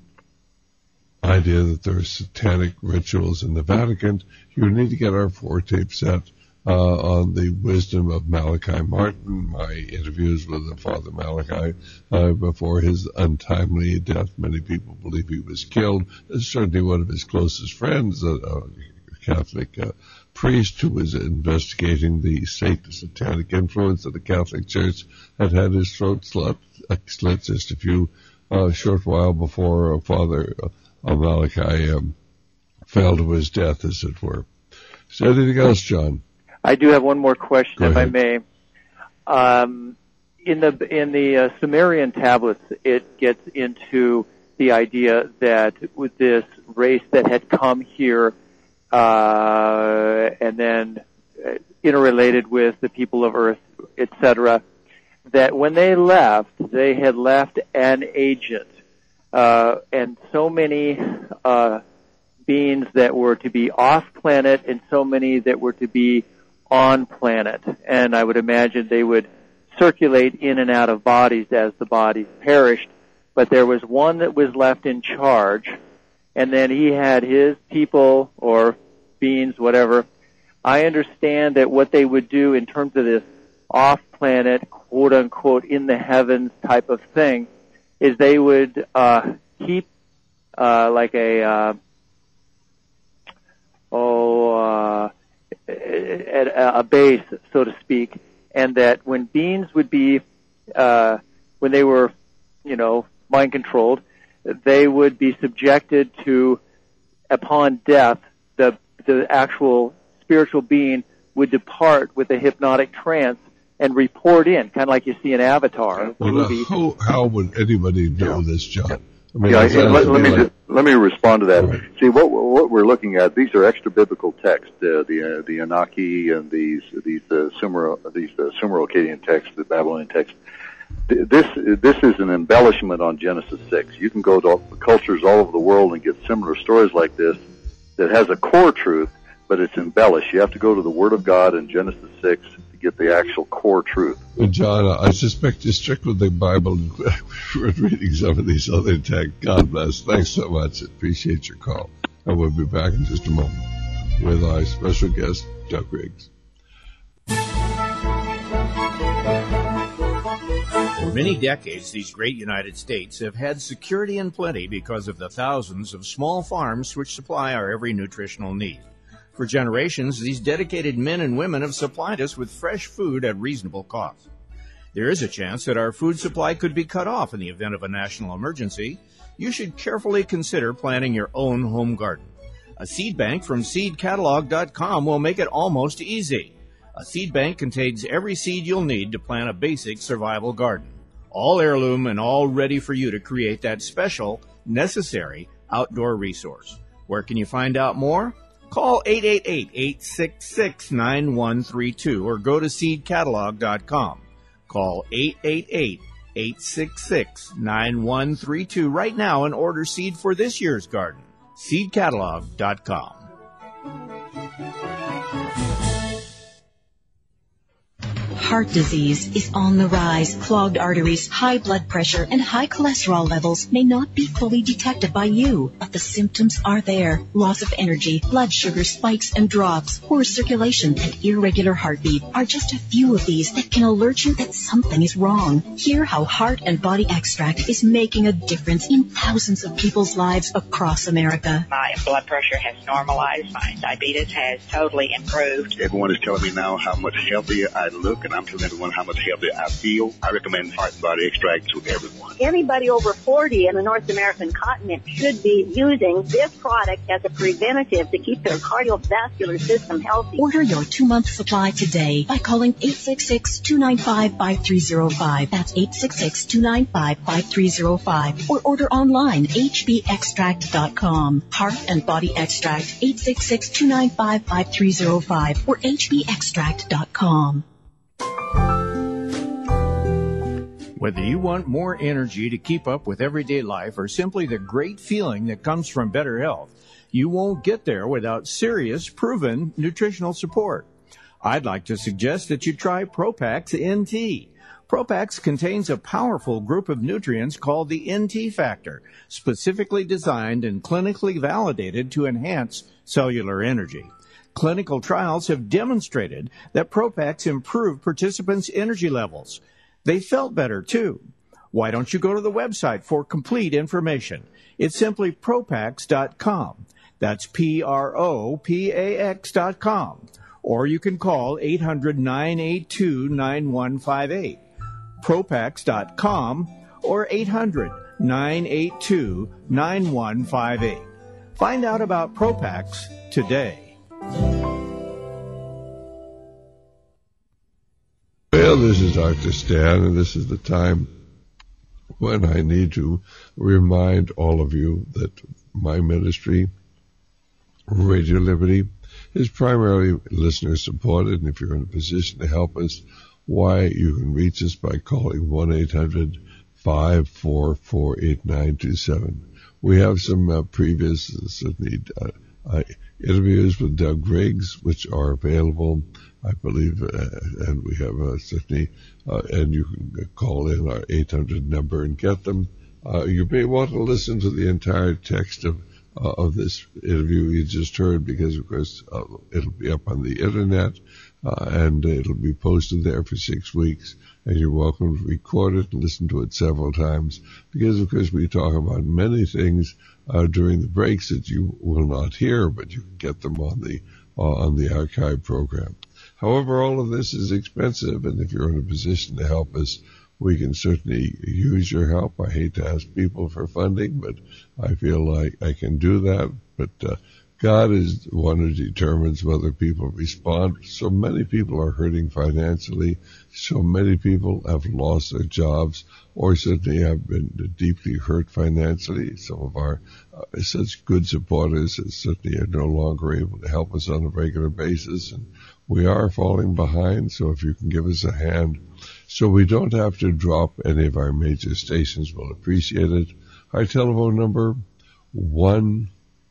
idea that there are satanic rituals in the Vatican, you need to get our four tape set uh, on the wisdom of Malachi Martin, my interviews with Father Malachi uh, before his untimely death. Many people believe he was killed. Certainly one of his closest friends, a uh, uh, Catholic uh, priest who was investigating the satanic influence of the Catholic Church, had had his throat slit, uh, slit just a few uh, short while before uh, Father uh, Malachi um, fell to his death, as it were. Is there anything else, John? I do have one more question, Go if ahead. I may. Um, in the in the uh, Sumerian tablets, it gets into the idea that with this race that had come here, uh, and then uh, interrelated with the people of Earth, et cetera, that when they left, they had left an agent, uh, and so many uh, beings that were to be off planet, and so many that were to be on planet. And I would imagine they would circulate in and out of bodies as the bodies perished. But there was one that was left in charge, and then he had his people or beings, whatever. I understand that what they would do in terms of this off-planet, quote-unquote, in the heavens type of thing, is they would uh, keep uh, like a, uh, oh, uh, a, a base, so to speak, and that when beings would be, uh, when they were, you know, mind-controlled, they would be subjected to, upon death, the the actual spiritual being would depart with a hypnotic trance and report in, kind of like you see in Avatar. Well, movie. how, how would anybody know this, John? I mean, Yeah, it yeah, sounds let, to let me me like- just, let me respond to that. See, what what we're looking at, these are extra biblical texts, uh, the uh, the Anunnaki and these these uh, Sumer these uh, Sumer-Akkadian texts, the Babylonian texts. Th- This this is an embellishment on Genesis six. You can go to cultures all over the world and get similar stories like this that has a core truth, but it's embellished. You have to go to the Word of God in Genesis six to get the actual core truth. And John, I suspect you stick with the Bible and we're reading some of these other texts. God bless. Thanks so much. Appreciate your call. And we'll be back in just a moment with our special guest, Doug Riggs. For many decades, these great United States have had security and plenty because of the thousands of small farms which supply our every nutritional need. For generations, these dedicated men and women have supplied us with fresh food at reasonable cost. There is a chance that our food supply could be cut off in the event of a national emergency. You should carefully consider planting your own home garden. A seed bank from seed catalog dot com will make it almost easy. A seed bank contains every seed you'll need to plant a basic survival garden. All heirloom and all ready for you to create that special, necessary outdoor resource. Where can you find out more? Call eight eight eight, eight six six, nine one three two or go to seed catalog dot com. Call eight eight eight, eight six six, nine one three two right now and order seed for this year's garden. seed catalog dot com. Heart disease is on the rise. Clogged arteries, high blood pressure, and high cholesterol levels may not be fully detected by you, but the symptoms are there. Loss of energy, blood sugar spikes and drops, poor circulation, and irregular heartbeat are just a few of these that can alert you that something is wrong. Hear how Heart and Body Extract is making a difference in thousands of people's lives across America. My blood pressure has normalized. My diabetes has totally improved. Everyone is telling me now how much healthier I look, and I'm telling everyone how much healthier I feel. I recommend Heart and Body Extract to everyone. Anybody over forty in the North American continent should be using this product as a preventative to keep their cardiovascular system healthy. Order your two-month supply today by calling eight six six, two nine five, five three zero five. That's eight six six, two nine five, five three zero five. Or order online, h b extract dot com. Heart and Body Extract, eight six six, two nine five, five three zero five or h b extract dot com. Whether you want more energy to keep up with everyday life or simply the great feeling that comes from better health, you won't get there without serious, proven nutritional support. I'd like to suggest that you try Propax N T. Propax contains a powerful group of nutrients called the N T factor, specifically designed and clinically validated to enhance cellular energy. Clinical trials have demonstrated that Propax improved participants' energy levels. They felt better, too. Why don't you go to the website for complete information? It's simply Propax dot com. That's P R O P A X dot com. Or you can call eight hundred, nine eight two, nine one five eight. Propax dot com or eight hundred, nine eight two, nine one five eight. Find out about Propax today. Well, this is Doctor Stan, and this is the time when I need to remind all of you that my ministry, Radio Liberty, is primarily listener-supported, and if you're in a position to help us, why, you can reach us by calling one eight hundred, five four four, eight nine two seven. We have some uh, previous uh, certainly, uh, uh, interviews with Doug Riggs, which are available, I believe, uh, and we have uh, certainly, uh, and you can call in our eight hundred number and get them. Uh, you may want to listen to the entire text of uh, of this interview you just heard, because, of course, uh, it'll be up on the internet, uh, and it'll be posted there for six weeks, and you're welcome to record it and listen to it several times, because, of course, we talk about many things uh, during the breaks that you will not hear, but you can get them on the uh, on the archive program. However, all of this is expensive, and if you're in a position to help us, we can certainly use your help. I hate to ask people for funding, but I feel like I can do that. But uh, God is the one who determines whether people respond. So many people are hurting financially. So many people have lost their jobs or certainly have been deeply hurt financially. Some of our uh, such good supporters certainly are no longer able to help us on a regular basis, and we are falling behind. So if you can give us a hand so we don't have to drop any of our major stations, we'll appreciate it. Our telephone number, one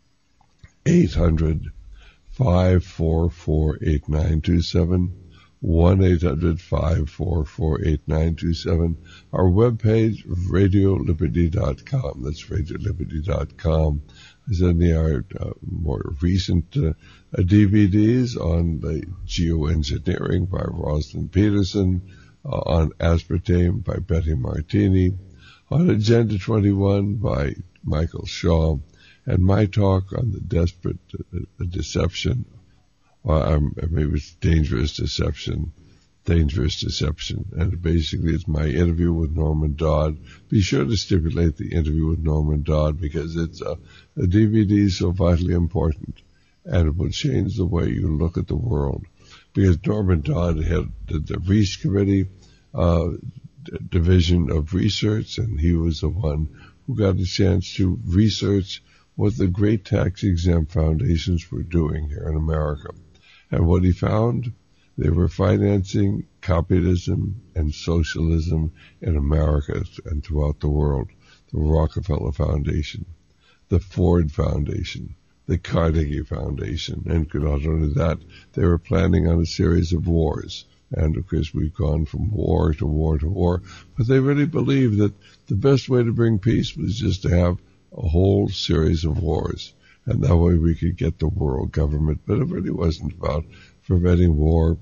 eight hundred, five four four, eight nine two seven, one eight hundred, five four four, eight nine two seven. Our webpage, radio liberty dot com. That's radio liberty dot com. Certainly our uh, more recent uh, uh, D V Ds on the geoengineering by Rosalind Peterson, uh, on aspartame by Betty Martini, on Agenda twenty-one by Michael Shaw, and my talk on the desperate uh, deception, uh, um, maybe it's dangerous deception, dangerous deception, and basically it's my interview with Norman Dodd. Be sure to stipulate the interview with Norman Dodd, because it's uh, a D V D so vitally important, and it will change the way you look at the world. Because Norman Dodd had the, the Reese Committee uh, d- Division of Research, and he was the one who got a chance to research what the great tax-exempt foundations were doing here in America. And what he found, they were financing communism and socialism in America and throughout the world. The Rockefeller Foundation, the Ford Foundation, the Carnegie Foundation, and not only that, they were planning on a series of wars. And, of course, we've gone from war to war to war. But they really believed that the best way to bring peace was just to have a whole series of wars. And that way we could get the world government. But it really wasn't about preventing war.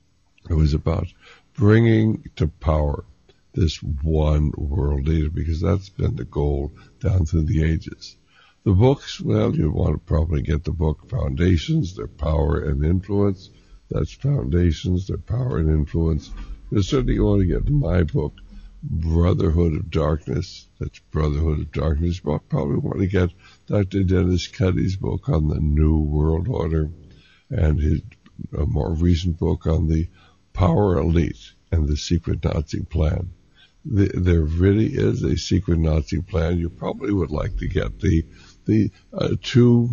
It was about bringing to power this one world leader, because that's been the goal down through the ages. The books, well, you want to probably get the book Foundations, Their Power and Influence. That's Foundations, Their Power and Influence. You certainly want to get my book, Brotherhood of Darkness. That's Brotherhood of Darkness. You'll probably want to get Doctor Dennis Cuddy's book on the New World Order, and his a more recent book on the Power Elite and the Secret Nazi Plan. The, there really is a secret Nazi plan. You probably would like to get the the uh, two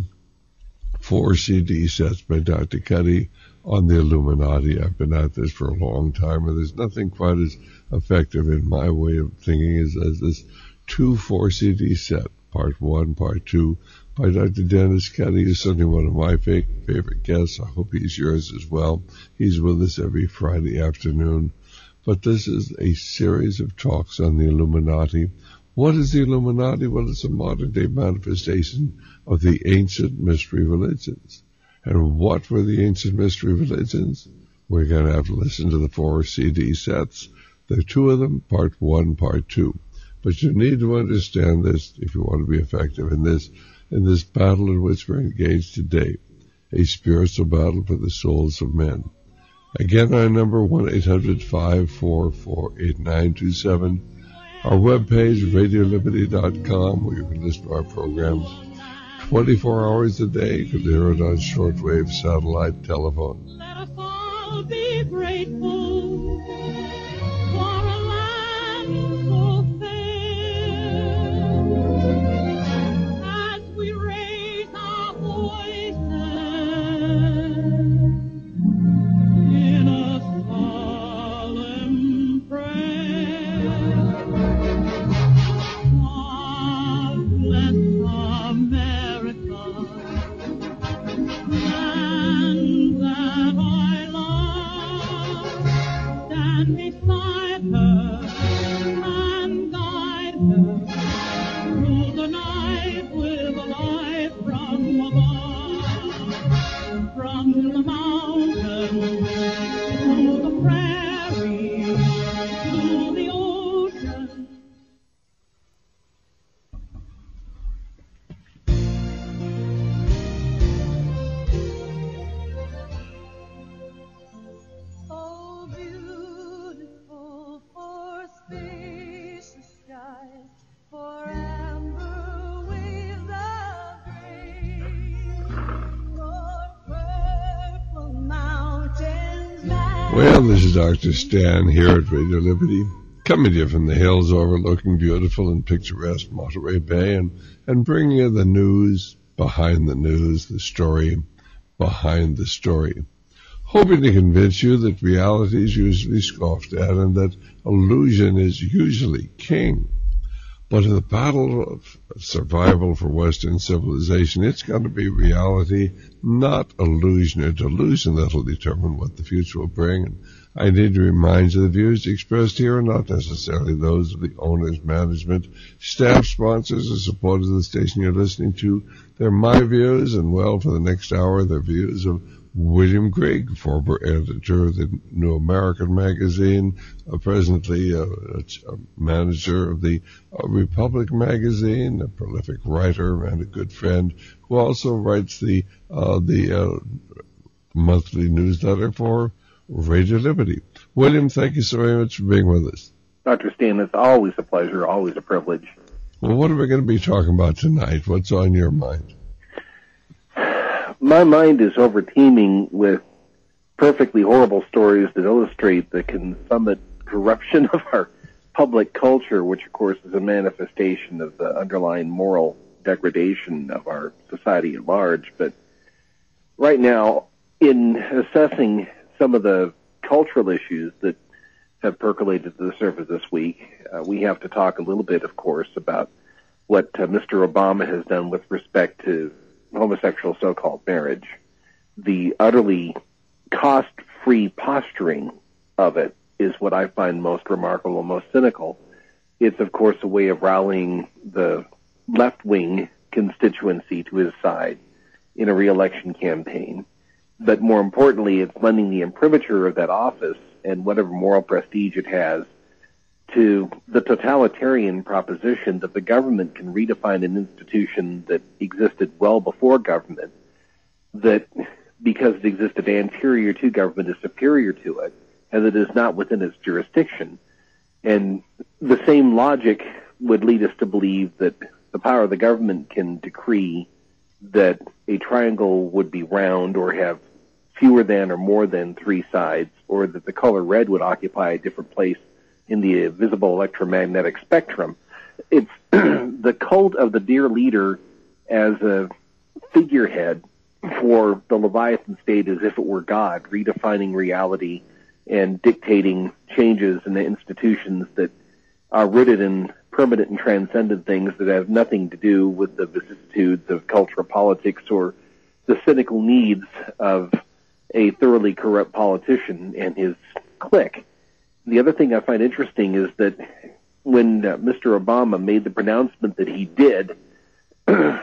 four C D sets by Doctor Cuddy on the Illuminati. I've been at this for a long time, and there's nothing quite as effective in my way of thinking as, as this two four C D set, part one, part two, by Doctor Dennis Cuddy, who's certainly one of my favorite guests. I hope he's yours as well. He's with us every Friday afternoon. But this is a series of talks on the Illuminati. What is the Illuminati? Well, it's a modern-day manifestation of the ancient mystery religions. And what were the ancient mystery religions? We're going to have to listen to the four C D sets. There are two of them, part one, part two. But you need to understand this if you want to be effective in this, in this battle in which we're engaged today, a spiritual battle for the souls of men. Again, our number, one eight hundred five four four eight nine two seven. Our webpage, radio liberty dot com, where you can listen to our programs twenty-four hours a day. You can hear it on shortwave satellite telephone. Let us all be grateful for a land so fair. As we raise our voices in a solemn prayer, God bless America, land that I love. Stand beside her and guide her through the night with a light from above, from the mountains to the prairie to the ocean. Oh, beautiful for spacious skies, for amber waves of grain, for purple mountains. Well, this is Doctor Stan here at Radio Liberty, coming to you from the hills overlooking beautiful and picturesque Monterey Bay, and, and bringing you the news behind the news, the story behind the story. Hoping to convince you that reality is usually scoffed at and that illusion is usually king. But in the battle of survival for Western civilization, it's going to be reality, not illusion or delusion, that will determine what the future will bring. And I need to remind you the views expressed here are not necessarily those of the owner's management, staff, sponsors, or supporters of the station you're listening to. They're my views, and well, for the next hour, they're views of William Grigg, former editor of the New American Magazine, uh, presently uh, a, a manager of the uh, Republic Magazine, a prolific writer and a good friend, who also writes the uh, the uh, monthly newsletter for Radio Liberty. William, thank you so very much for being with us. Doctor Stan, it's always a pleasure, always a privilege. Well, what are we going to be talking about tonight? What's on your mind? My mind is over teeming with perfectly horrible stories that illustrate the consummate corruption of our public culture, which, of course, is a manifestation of the underlying moral degradation of our society at large. But right now, in assessing some of the cultural issues that have percolated to the surface this week, uh, we have to talk a little bit, of course, about what uh, Mister Obama has done with respect to homosexual so-called marriage, the utterly cost-free posturing of it is what I find most remarkable, most cynical. It's, of course, a way of rallying the left-wing constituency to his side in a re-election campaign. But more importantly, it's lending the imprimatur of that office and whatever moral prestige it has to the totalitarian proposition that the government can redefine an institution that existed well before government, that because it existed anterior to government is superior to it, and that it is not within its jurisdiction. And the same logic would lead us to believe that the power of the government can decree that a triangle would be round or have fewer than or more than three sides, or that the color red would occupy a different place in the visible electromagnetic spectrum. It's the cult of the dear leader as a figurehead for the Leviathan state as if it were God, redefining reality and dictating changes in the institutions that are rooted in permanent and transcendent things that have nothing to do with the vicissitudes of cultural politics or the cynical needs of a thoroughly corrupt politician and his clique. The other thing I find interesting is that when uh, Mister Obama made the pronouncement that he did, the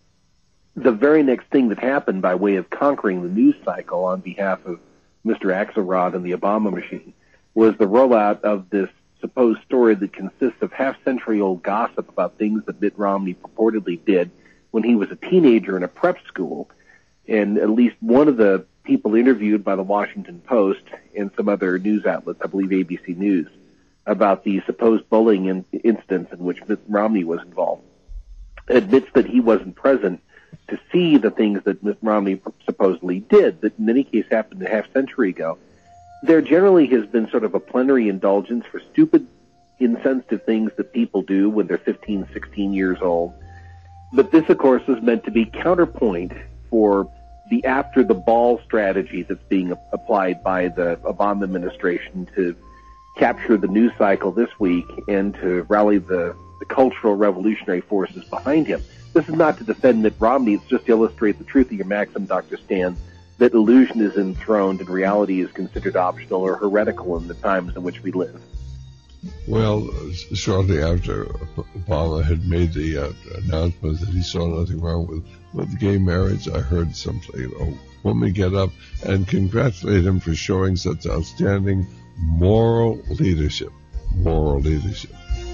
very next thing that happened by way of conquering the news cycle on behalf of Mister Axelrod and the Obama machine was the rollout of this supposed story that consists of half-century-old gossip about things that Mitt Romney purportedly did when he was a teenager in a prep school. And at least one of the people interviewed by the Washington Post and some other news outlets, I believe A B C News, about the supposed bullying in- incidents in which Mitt Romney was involved, admits that he wasn't present to see the things that Mitt Romney supposedly did, that in any case happened a half century ago. There generally has been sort of a plenary indulgence for stupid, insensitive things that people do when they're fifteen, sixteen years old. But this, of course, is meant to be counterpoint for the after-the-ball strategy that's being applied by the Obama administration to capture the news cycle this week and to rally the, the cultural revolutionary forces behind him. This is not to defend Mitt Romney. It's just to illustrate the truth of your maxim, Doctor Stan, that illusion is enthroned and reality is considered optional or heretical in the times in which we live. Well, shortly after Obama had made the uh, announcement that he saw nothing wrong with, with gay marriage, I heard something, a woman get up and congratulate him for showing such outstanding moral leadership. Moral leadership.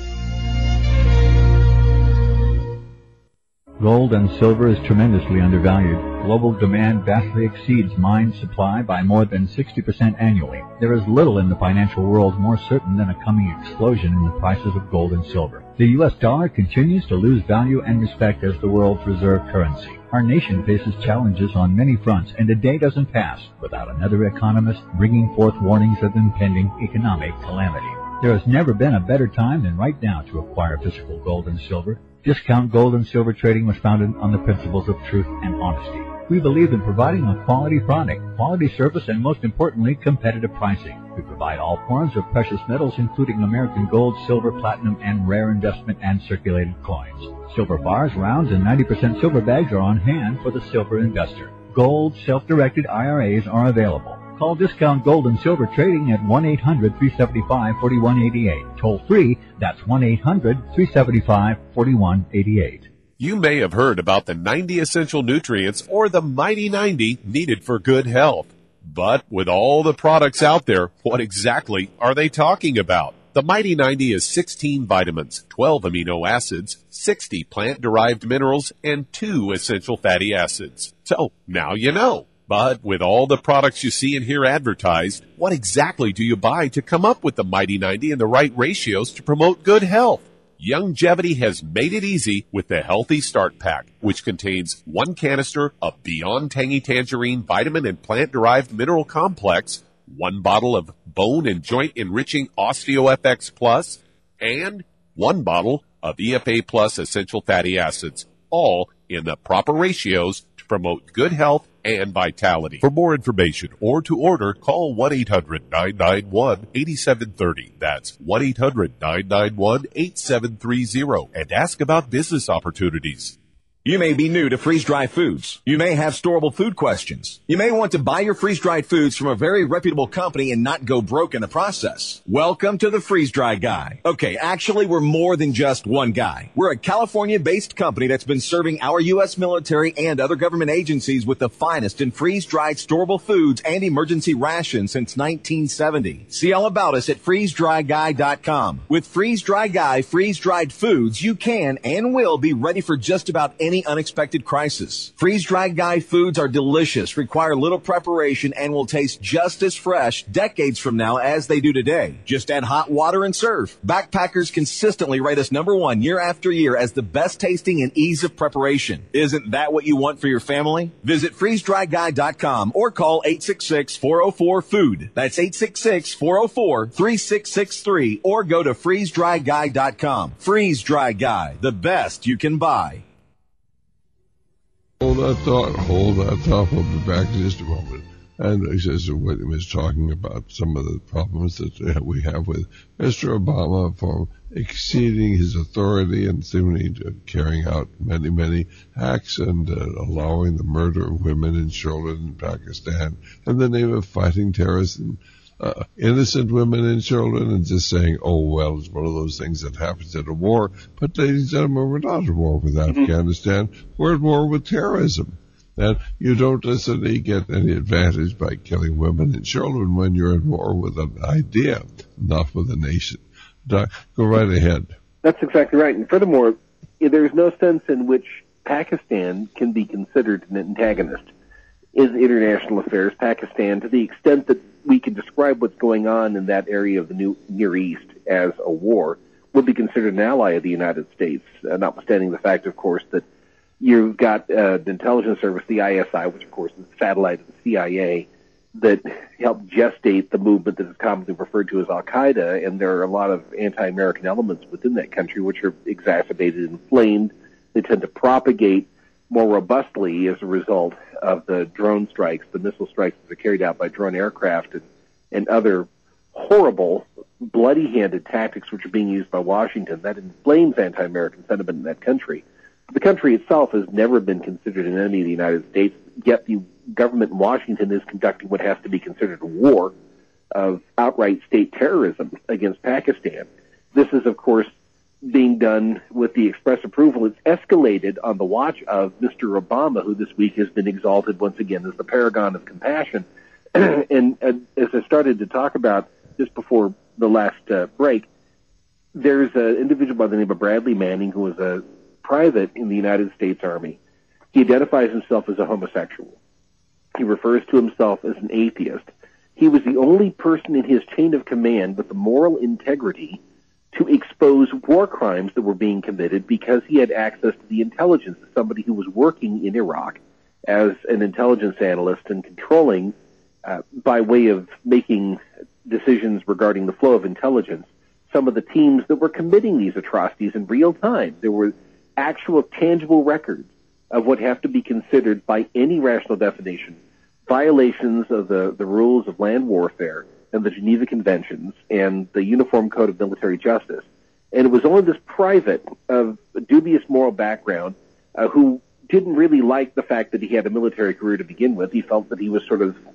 Gold and silver is tremendously undervalued. Global demand vastly exceeds mine supply by more than sixty percent annually. There is little in the financial world more certain than a coming explosion in the prices of gold and silver. The U S dollar continues to lose value and respect as the world's reserve currency. Our nation faces challenges on many fronts, and a day doesn't pass without another economist bringing forth warnings of impending economic calamity. There has never been a better time than right now to acquire physical gold and silver. Discount Gold and Silver Trading was founded on the principles of truth and honesty. We believe in providing a quality product, quality service, and most importantly, competitive pricing. We provide all forms of precious metals, including American gold, silver, platinum, and rare investment and circulated coins. Silver bars, rounds, and ninety percent silver bags are on hand for the silver investor. Gold self-directed I R As are available. Call Discount Gold and Silver Trading at one eight hundred, three seven five, four one eight eight. Toll free, that's one eight hundred, three seven five, four one eight eight. You may have heard about the ninety essential nutrients or the Mighty ninety needed for good health. But with all the products out there, what exactly are they talking about? The Mighty ninety is sixteen vitamins, twelve amino acids, sixty plant-derived minerals, and two essential fatty acids. So, now you know. But with all the products you see and hear advertised, what exactly do you buy to come up with the Mighty ninety and the right ratios to promote good health? Youngevity has made it easy with the Healthy Start Pack, which contains one canister of Beyond Tangy Tangerine Vitamin and Plant-Derived Mineral Complex, one bottle of Bone and Joint Enriching OsteoFX Plus, and one bottle of E F A Plus Essential Fatty Acids, all in the proper ratios to promote good health and vitality. For more information or to order, call one eight hundred, nine nine one, eight seven three zero. That's one eight hundred, nine nine one, eight seven three zero and ask about business opportunities. You may be new to freeze-dried foods. You may have storable food questions. You may want to buy your freeze-dried foods from a very reputable company and not go broke in the process. Welcome to the Freeze-Dry Guy. Okay, actually, we're more than just one guy. We're a California-based company that's been serving our U S military and other government agencies with the finest in freeze-dried storable foods and emergency rations since nineteen seventy. See all about us at freeze dry guy dot com. With Freeze-Dry Guy freeze-dried foods, you can and will be ready for just about any unexpected crisis. Freeze-Dried Guy foods are delicious, require little preparation, and will taste just as fresh decades from now as they do today. Just add hot water and serve. Backpackers consistently rate us number one year after year as the best tasting and ease of preparation. Isn't that what you want for your family? Visit freeze dry guy dot com or call eight six six, four oh four, food. That's eight six six, four oh four, three six six three or go to freeze dry guy dot com. Freeze-Dry Guy, the best you can buy. Hold that thought, hold that thought. We'll be back in just a moment. And he says what he was talking about some of the problems that we have with Mister Obama for exceeding his authority and seemingly carrying out many, many acts and uh, allowing the murder of women and children in Pakistan in the name of fighting terrorism. Uh, innocent women and children, and just saying, oh, well, it's one of those things that happens at a war. But, ladies and gentlemen, we're not at war with mm-hmm. Afghanistan. We're at war with terrorism. And you don't necessarily get any advantage by killing women and children when you're at war with an idea, not with a nation. Doc, go right ahead. That's exactly right. And furthermore, there's no sense in which Pakistan can be considered an antagonist in international affairs. Pakistan, to the extent that we can describe what's going on in that area of the New, Near East as a war, would be considered an ally of the United States, uh, notwithstanding the fact, of course, that you've got uh, the intelligence service, the I S I, which, of course, is the satellite of the C I A, that helped gestate the movement that is commonly referred to as Al-Qaeda, and there are a lot of anti-American elements within that country which are exacerbated and inflamed. They tend to propagate more robustly as a result of the drone strikes, the missile strikes that are carried out by drone aircraft and, and other horrible, bloody-handed tactics which are being used by Washington. That inflames anti-American sentiment in that country. The country itself has never been considered an enemy of the United States, yet the government in Washington is conducting what has to be considered a war of outright state terrorism against Pakistan. This is, of course, being done with the express approval. It's escalated on the watch of Mister Obama, who this week has been exalted once again as the paragon of compassion. and uh, as I started to talk about just before the last uh, break, there's an individual by the name of Bradley Manning who was a private in the United States Army. He identifies himself as a homosexual. He refers to himself as an atheist. He was the only person in his chain of command with the moral integrity to expose war crimes that were being committed because he had access to the intelligence of somebody who was working in Iraq as an intelligence analyst and controlling, uh, by way of making decisions regarding the flow of intelligence, some of the teams that were committing these atrocities in real time. There were actual tangible records of what have to be considered by any rational definition violations of the, the rules of land warfare and the Geneva Conventions and the Uniform Code of Military Justice. And it was only this private of a dubious moral background uh, who didn't really like the fact that he had a military career to begin with. He felt that he was sort of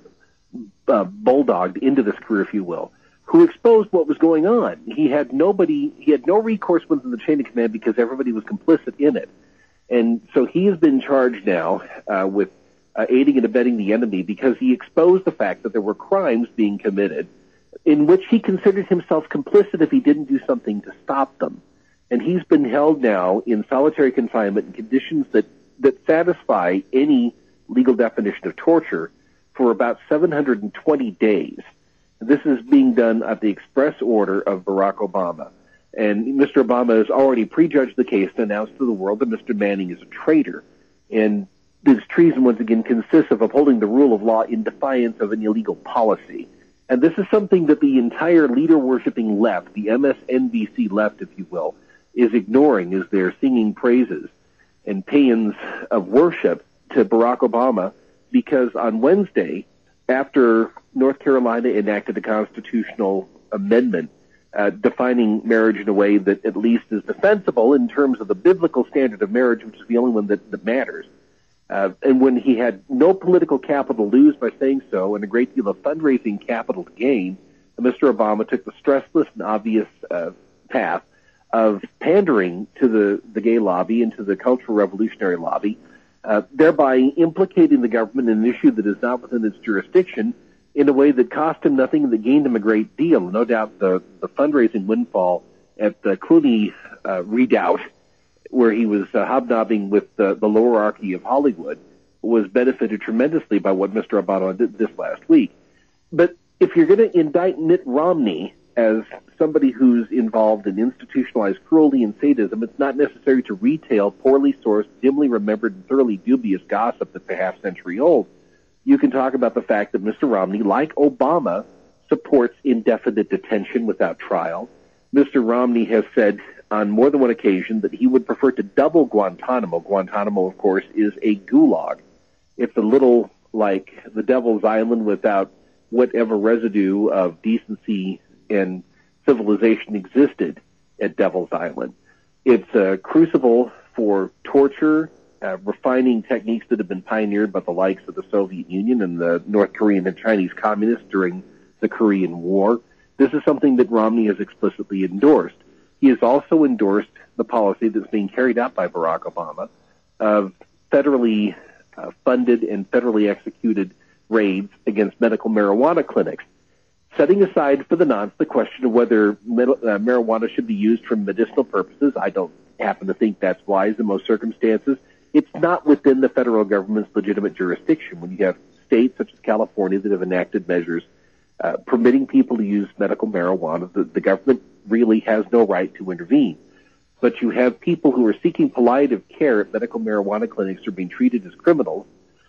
uh, bulldogged into this career, if you will, who exposed what was going on. He had nobody, he had no recourse within the chain of command because everybody was complicit in it. And so he has been charged now uh, with uh, aiding and abetting the enemy because he exposed the fact that there were crimes being committed in which he considered himself complicit if he didn't do something to stop them. And he's been held now in solitary confinement in conditions that, that satisfy any legal definition of torture for about seven hundred twenty days. This is being done at the express order of Barack Obama. And Mister Obama has already prejudged the case and announced to the world that Mister Manning is a traitor. And this treason, once again, consists of upholding the rule of law in defiance of an illegal policy. And this is something that the entire leader-worshipping left, the M S N B C left, if you will, is ignoring as they're singing praises and paeans of worship to Barack Obama, because on Wednesday, after North Carolina enacted a constitutional amendment uh, defining marriage in a way that at least is defensible in terms of the biblical standard of marriage, which is the only one that, that matters. Uh, and when he had no political capital to lose by saying so and a great deal of fundraising capital to gain, Mister Obama took the stressless and obvious uh, path of pandering to the, the gay lobby and to the cultural revolutionary lobby, uh, thereby implicating the government in an issue that is not within its jurisdiction in a way that cost him nothing and that gained him a great deal. No doubt the, the fundraising windfall at the Clooney uh, redoubt, where he was uh, hobnobbing with the, the lowerarchy of Hollywood, was benefited tremendously by what Mister Obama did this last week. But if you're going to indict Mitt Romney as somebody who's involved in institutionalized cruelty and sadism, it's not necessary to retail poorly sourced, dimly remembered, and thoroughly dubious gossip that's a half century old. You can talk about the fact that Mister Romney, like Obama, supports indefinite detention without trial. Mister Romney has said on more than one occasion that he would prefer to double Guantanamo. Guantanamo, of course, is a gulag. It's a little like the Devil's Island without whatever residue of decency and civilization existed at Devil's Island. It's a crucible for torture, uh, refining techniques that have been pioneered by the likes of the Soviet Union and the North Korean and Chinese communists during the Korean War. This is something that Romney has explicitly endorsed. He has also endorsed the policy that's being carried out by Barack Obama of federally uh, funded and federally executed raids against medical marijuana clinics, setting aside for the nonce the question of whether med- uh, marijuana should be used for medicinal purposes. I don't happen to think that's wise in most circumstances. It's not within the federal government's legitimate jurisdiction when you have states such as California that have enacted measures uh, permitting people to use medical marijuana. The, the government really has no right to intervene. But you have people who are seeking palliative care at medical marijuana clinics are being treated as criminals.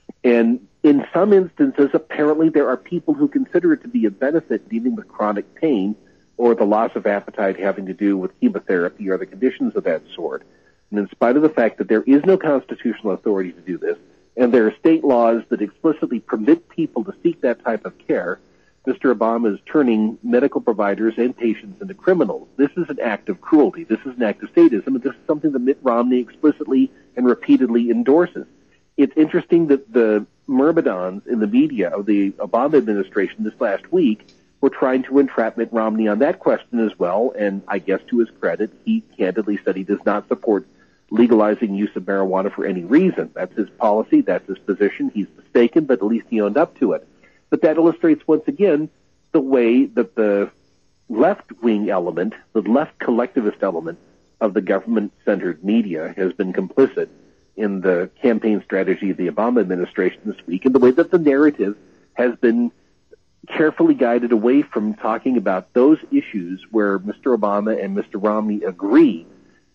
And in some instances, apparently there are people who consider it to be a benefit dealing with chronic pain or the loss of appetite having to do with chemotherapy or the conditions of that sort. And in spite of the fact that there is no constitutional authority to do this, and there are state laws that explicitly permit people to seek that type of care, Mister Obama is turning medical providers and patients into criminals. This is an act of cruelty. This is an act of sadism, and this is something that Mitt Romney explicitly and repeatedly endorses. It's interesting that the myrmidons in the media of the Obama administration this last week were trying to entrap Mitt Romney on that question as well, and I guess to his credit, he candidly said he does not support legalizing use of marijuana for any reason. That's his policy, that's his position. He's mistaken, but at least he owned up to it. But that illustrates once again the way that the left-wing element, the left collectivist element of the government-centered media has been complicit in the campaign strategy of the Obama administration this week, and the way that the narrative has been carefully guided away from talking about those issues where Mister Obama and Mister Romney agree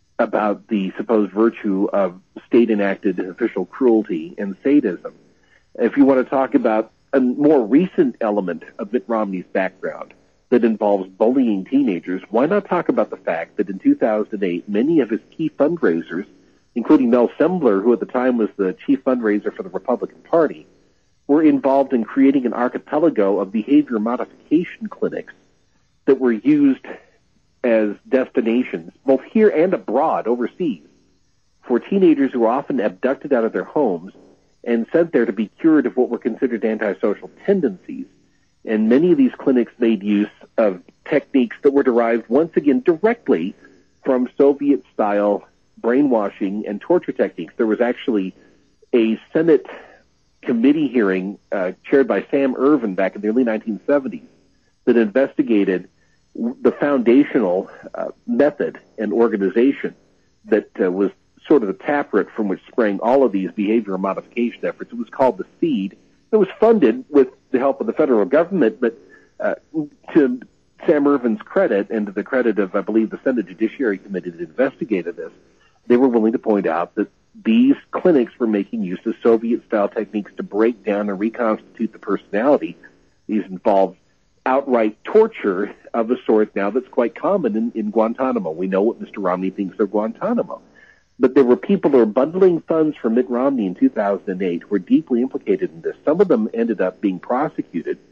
about the supposed virtue of state-enacted official cruelty and sadism. If you want to talk about a more recent element of Mitt Romney's background that involves bullying teenagers, why not talk about the fact that in two thousand eight, many of his key fundraisers, including Mel Sembler, who at the time was the chief fundraiser for the Republican Party, were involved in creating an archipelago of behavior modification clinics that were used as destinations, both here and abroad, overseas, for teenagers who were often abducted out of their homes and sent there to be cured of what were considered antisocial tendencies. And many of these clinics made use of techniques that were derived, once again, directly from Soviet-style brainwashing and torture techniques. There was actually a Senate committee hearing uh, chaired by Sam Ervin back in the early nineteen seventies that investigated the foundational uh, method and organization that uh, was sort of the taproot from which sprang all of these behavioral modification efforts. It was called the SEED. It was funded with the help of the federal government, but uh, to Sam Ervin's credit and to the credit of, I believe, the Senate Judiciary Committee that investigated this, they were willing to point out that these clinics were making use of Soviet-style techniques to break down and reconstitute the personality. These involved outright torture of a sort now that's quite common in, in Guantanamo. We know what Mister Romney thinks of Guantanamo. But there were people who were bundling funds for Mitt Romney in two thousand eight who were deeply implicated in this. Some of them ended up being prosecuted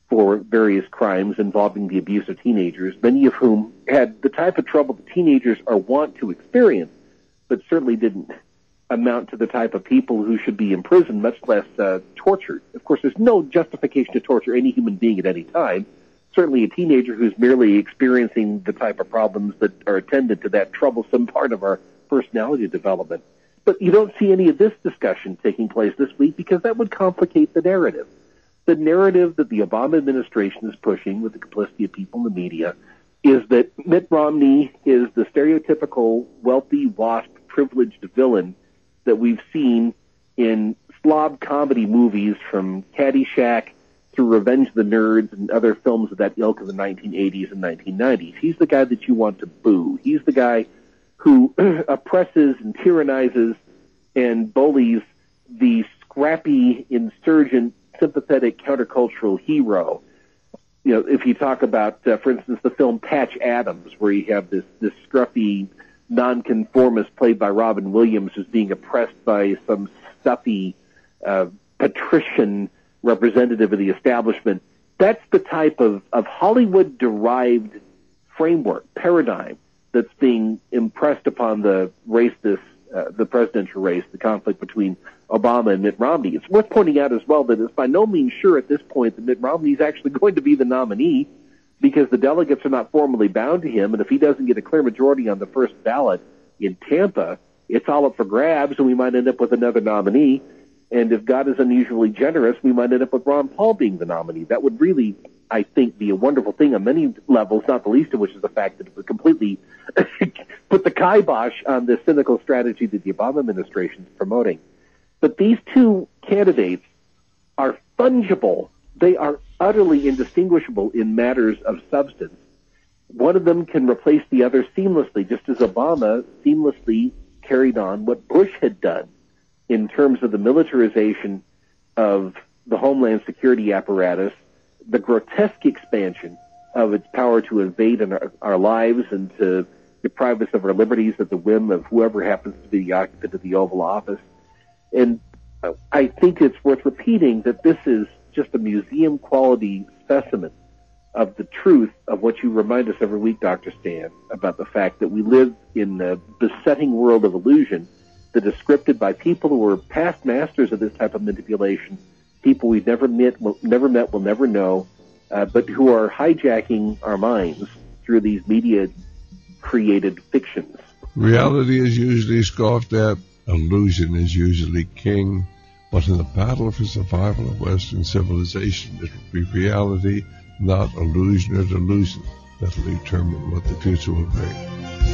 for various crimes involving the abuse of teenagers, many of whom had the type of trouble that teenagers are wont to experience, but certainly didn't amount to the type of people who should be imprisoned, much less uh, tortured. Of course, there's no justification to torture any human being at any time. Certainly a teenager who's merely experiencing the type of problems that are attendant to that troublesome part of our personality development. But you don't see any of this discussion taking place this week because that would complicate the narrative. The narrative that the Obama administration is pushing with the complicity of people in the media is that Mitt Romney is the stereotypical wealthy, wasp, privileged villain that we've seen in slob comedy movies from Caddyshack through Revenge of the Nerds and other films of that ilk of the nineteen eighties and nineteen nineties. He's the guy that you want to boo. He's the guy who oppresses and tyrannizes and bullies the scrappy, insurgent, sympathetic countercultural hero. You know, if you talk about, uh, for instance, the film Patch Adams, where you have this, this scruffy nonconformist played by Robin Williams who's being oppressed by some stuffy uh, patrician representative of the establishment, that's the type of, of Hollywood-derived framework, paradigm, that's being impressed upon the race, this uh, the presidential race, the conflict between Obama and Mitt Romney. It's worth pointing out as well that it's by no means sure at this point that Mitt Romney is actually going to be the nominee because the delegates are not formally bound to him, and if he doesn't get a clear majority on the first ballot in Tampa, it's all up for grabs, and we might end up with another nominee. And if God is unusually generous, we might end up with Ron Paul being the nominee. That would really, I think, be a wonderful thing on many levels, not the least of which is the fact that it would completely put the kibosh on this cynical strategy that the Obama administration is promoting. But these two candidates are fungible. They are utterly indistinguishable in matters of substance. One of them can replace the other seamlessly, just as Obama seamlessly carried on what Bush had done in terms of the militarization of the Homeland Security apparatus, the grotesque expansion of its power to invade in our, our lives and to deprive us of our liberties at the whim of whoever happens to be the occupant of the Oval Office. And I think it's worth repeating that this is just a museum-quality specimen of the truth of what you remind us every week, Doctor Stan, about the fact that we live in the besetting world of illusion that is scripted by people who are past masters of this type of manipulation, people we've never met, will, never met, will never know, uh, but who are hijacking our minds through these media-created fictions. Reality is usually scoffed at. Illusion is usually king. But in the battle for survival of Western civilization, it will be reality, not illusion or delusion, that will determine what the future will bring.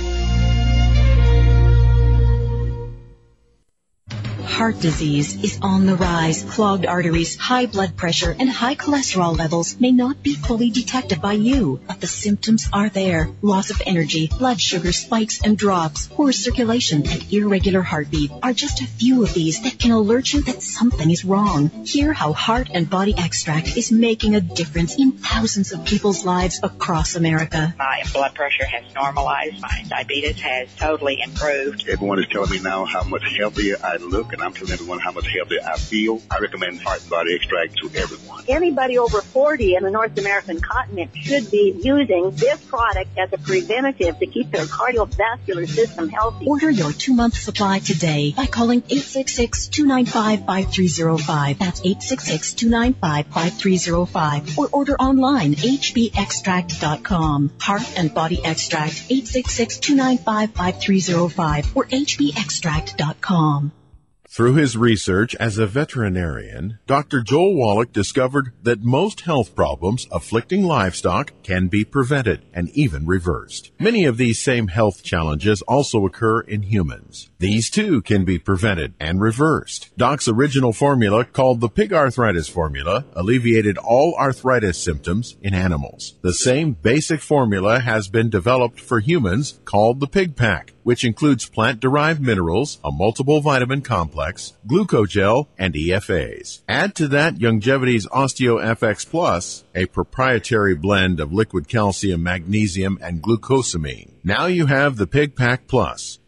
Heart disease is on the rise. Clogged arteries, high blood pressure, and high cholesterol levels may not be fully detected by you, but the symptoms are there. Loss of energy, blood sugar spikes and drops, poor circulation, and irregular heartbeat are just a few of these that can alert you that something is wrong. Hear how Heart and Body Extract is making a difference in thousands of people's lives across America. My blood pressure has normalized. My diabetes has totally improved. Everyone is telling me now how much healthier I look, and I'm telling everyone how much healthier I feel. I recommend Heart and Body Extract to everyone. Anybody over forty in the North American continent should be using this product as a preventative to keep their cardiovascular system healthy. Order your two-month supply today by calling eight six six, two nine five, five three zero five. That's eight six six, two nine five, five three zero five. Or order online, h b extract dot com. Heart and Body Extract, eight six six, two nine five, five three zero five or h b extract dot com. Through his research as a veterinarian, Doctor Joel Wallach discovered that most health problems afflicting livestock can be prevented and even reversed. Many of these same health challenges also occur in humans. These too can be prevented and reversed. Doc's original formula, called the Pig Arthritis Formula, alleviated all arthritis symptoms in animals. The same basic formula has been developed for humans, called the Pig Pack, which includes plant-derived minerals, a multiple vitamin complex, glucogel, and E F As. Add to that Youngevity's OsteoFX Plus, a proprietary blend of liquid calcium, magnesium, and glucosamine. Now you have the Pig Pack Plus,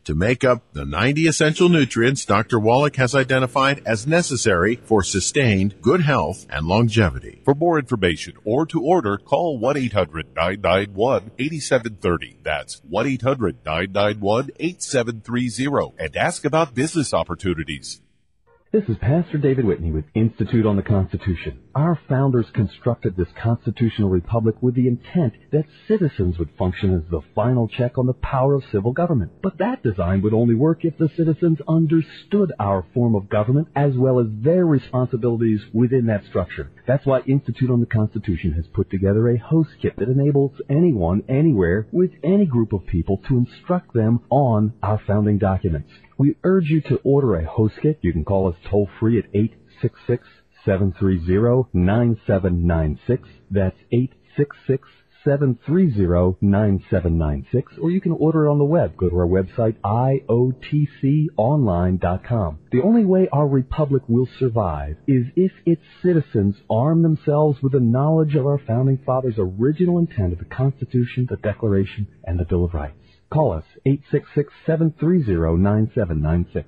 to make up the ninety essential nutrients Doctor Wallach has identified as necessary for sustained good health and longevity. For more information or to order, call one eight hundred nine nine one eight seven three zero. That's one eight hundred nine nine one eight seven three zero and ask about business opportunities. This is Pastor David Whitney with Institute on the Constitution. Our founders constructed this constitutional republic with the intent that citizens would function as the final check on the power of civil government. But that design would only work if the citizens understood our form of government as well as their responsibilities within that structure. That's why Institute on the Constitution has put together a host kit that enables anyone, anywhere, with any group of people to instruct them on our founding documents. We urge you to order a host kit. You can call us toll-free at eight six six, seven three zero, nine seven nine six. That's eight six six, seven three zero, nine seven nine six. Or you can order it on the web. Go to our website, I O T C online dot com. The only way our republic will survive is if its citizens arm themselves with the knowledge of our founding fathers' original intent of the Constitution, the Declaration, and the Bill of Rights. Call us, eight six six, seven three zero, nine seven nine six.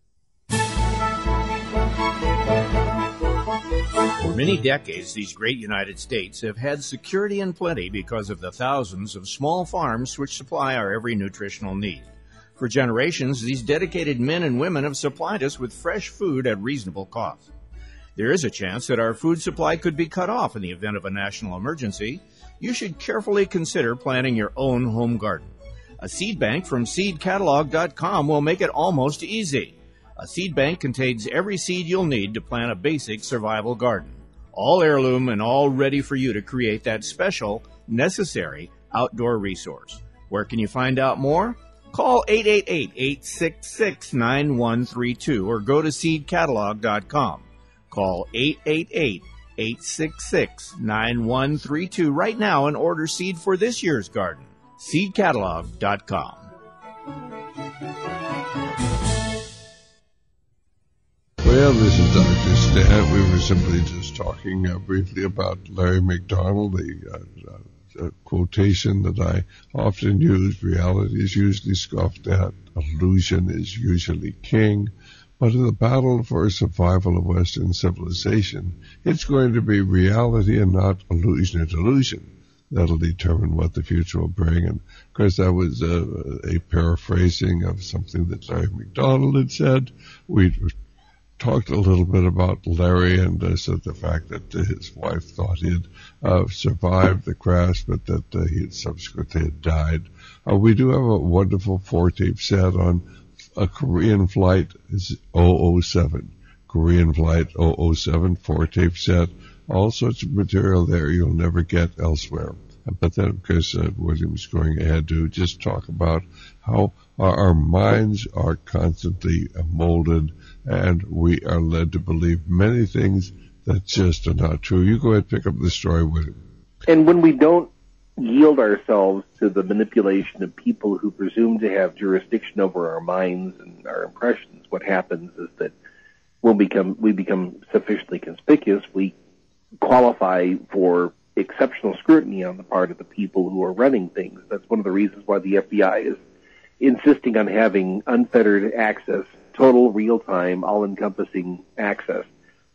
For many decades, these great United States have had security and plenty because of the thousands of small farms which supply our every nutritional need. For generations, these dedicated men and women have supplied us with fresh food at reasonable cost. There is a chance that our food supply could be cut off in the event of a national emergency. You should carefully consider planting your own home garden. A seed bank from seed catalog dot com will make it almost easy. A seed bank contains every seed you'll need to plant a basic survival garden. All heirloom and all ready for you to create that special, necessary outdoor resource. Where can you find out more? Call eight eight eight, eight six six, nine one three two or go to seed catalog dot com. Call eight eight eight, eight six six, nine one three two right now and order seed for this year's garden. seed catalog dot com. Well, this is Doctor Stan. We were simply just talking uh, briefly about Larry McDonald, the uh, uh, quotation that I often use. Reality is usually scoffed at. Illusion is usually king. But in the battle for survival of Western civilization, it's going to be reality and not illusion or delusion that'll determine what the future will bring. And, of course, that was uh, a paraphrasing of something that Larry McDonald had said. We talked a little bit about Larry and uh, said the fact that uh, his wife thought he had uh, survived the crash, but that uh, he had subsequently had died. Uh, we do have a wonderful four-tape set on a Korean flight is oh oh seven. Korean flight oh oh seven, four-tape set. All sorts of material there you'll never get elsewhere. But then, of course, uh, William's going ahead to just talk about how our, our minds are constantly molded and we are led to believe many things that just are not true. You go ahead and pick up the story, William. And when we don't yield ourselves to the manipulation of people who presume to have jurisdiction over our minds and our impressions, what happens is that we'll become, we become sufficiently conspicuous. We qualify for exceptional scrutiny on the part of the people who are running things. That's one of the reasons why the F B I is insisting on having unfettered access, total real-time, all-encompassing access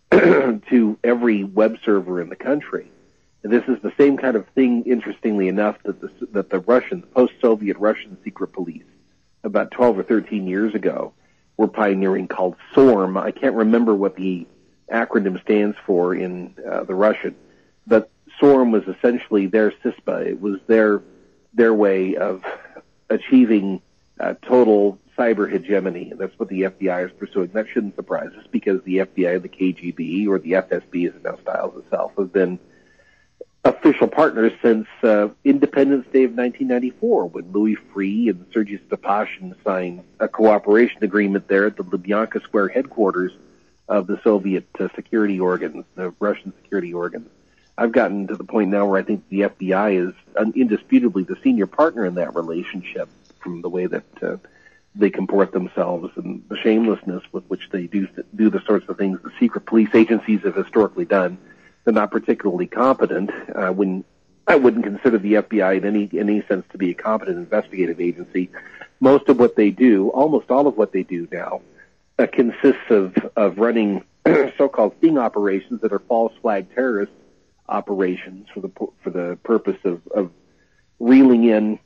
to every web server in the country. And this is the same kind of thing, interestingly enough, that the, that the Russian, the post-Soviet Russian secret police, about twelve or thirteen years ago, were pioneering called SORM. I can't remember what the acronym stands for in uh, the Russian, but SORM was essentially their CISPA. It was their their way of achieving uh, total cyber hegemony. And that's what the F B I is pursuing. That shouldn't surprise us because the F B I, the K G B, or the F S B as it now styles itself, have been official partners since uh, Independence Day of nineteen ninety-four, when Louis Freeh and Sergei Stepashin signed a cooperation agreement there at the Lubyanka Square headquarters of the Soviet uh, security organs, the Russian security organs. I've gotten to the point now where I think the F B I is indisputably the senior partner in that relationship, from the way that uh, they comport themselves and the shamelessness with which they do do the sorts of things the secret police agencies have historically done. They're not particularly competent. Uh, when I wouldn't consider the F B I in any in any sense to be a competent investigative agency. most of what they do, almost all of what they do now, uh, consists of, of running so-called sting operations that are false flag terrorist operations for the for the purpose of, of reeling in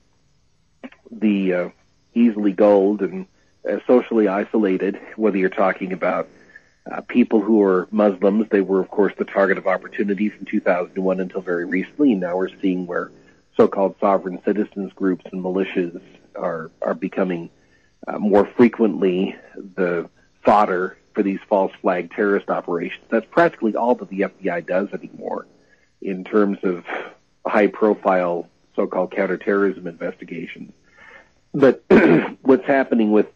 the uh, easily gulled and uh, socially isolated, whether you're talking about uh, people who are Muslims. They were, of course, the target of opportunity from two thousand one until very recently, and now we're seeing where so-called sovereign citizens groups and militias are are becoming uh, more frequently the fodder for these false flag terrorist operations. That's practically all that the F B I does anymore in terms of high-profile so-called counterterrorism investigations. But what's happening with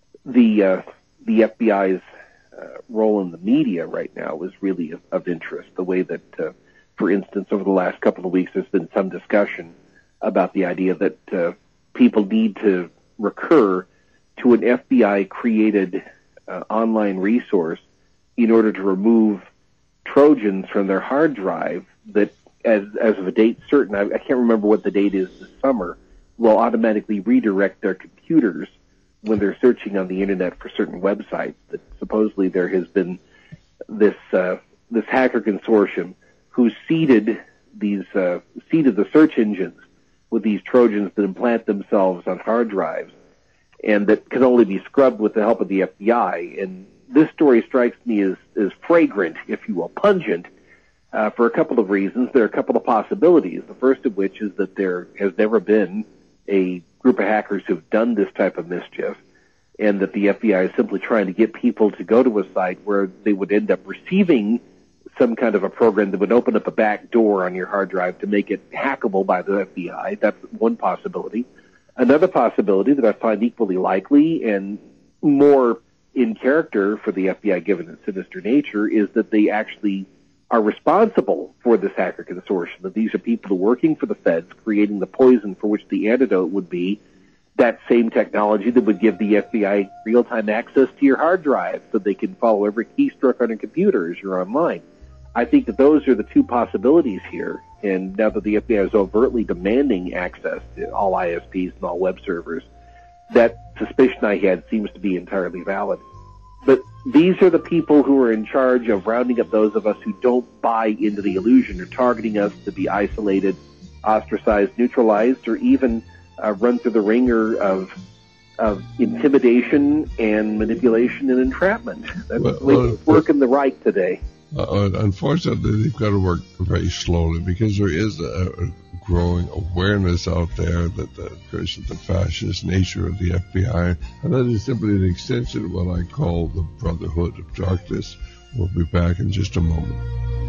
the uh, the F B I's uh, role in the media right now is really of, of interest. The way that, uh, for instance, over the last couple of weeks, there's been some discussion about the idea that uh, people need to recur to an F B I-created uh, online resource in order to remove Trojans from their hard drive that, as as of a date certain, I, I can't remember what the date is this summer, will automatically redirect their computers when they're searching on the internet for certain websites. That supposedly there has been this uh, this hacker consortium who seeded these uh, seeded the search engines with these Trojans that implant themselves on hard drives, and that can only be scrubbed with the help of the F B I. And this story strikes me as, as fragrant, if you will, pungent, uh, for a couple of reasons. There are a couple of possibilities. The first of which is that there has never been a group of hackers who've done this type of mischief, and that the F B I is simply trying to get people to go to a site where they would end up receiving some kind of a program that would open up a back door on your hard drive to make it hackable by the F B I. That's one possibility. Another possibility that I find equally likely and more in character for the F B I, given its sinister nature, is that they actually are responsible for this hacker consortium, that these are people who are working for the feds, creating the poison for which the antidote would be that same technology that would give the F B I real-time access to your hard drive so they can follow every keystroke on your computer as you're online. I think that those are the two possibilities here, and now that the F B I is overtly demanding access to all I S Ps and all web servers, that suspicion I had seems to be entirely valid. But these are the people who are in charge of rounding up those of us who don't buy into the illusion, or targeting us to be isolated, ostracized, neutralized, or even uh, run through the ringer of of intimidation and manipulation and entrapment. That's well, the way well, it's working the right today. Uh, unfortunately, they've got to work very slowly because there is a, a growing awareness out there that the, the fascist nature of the F B I, and that is simply an extension of what I call the Brotherhood of Darkness. We'll be back in just a moment.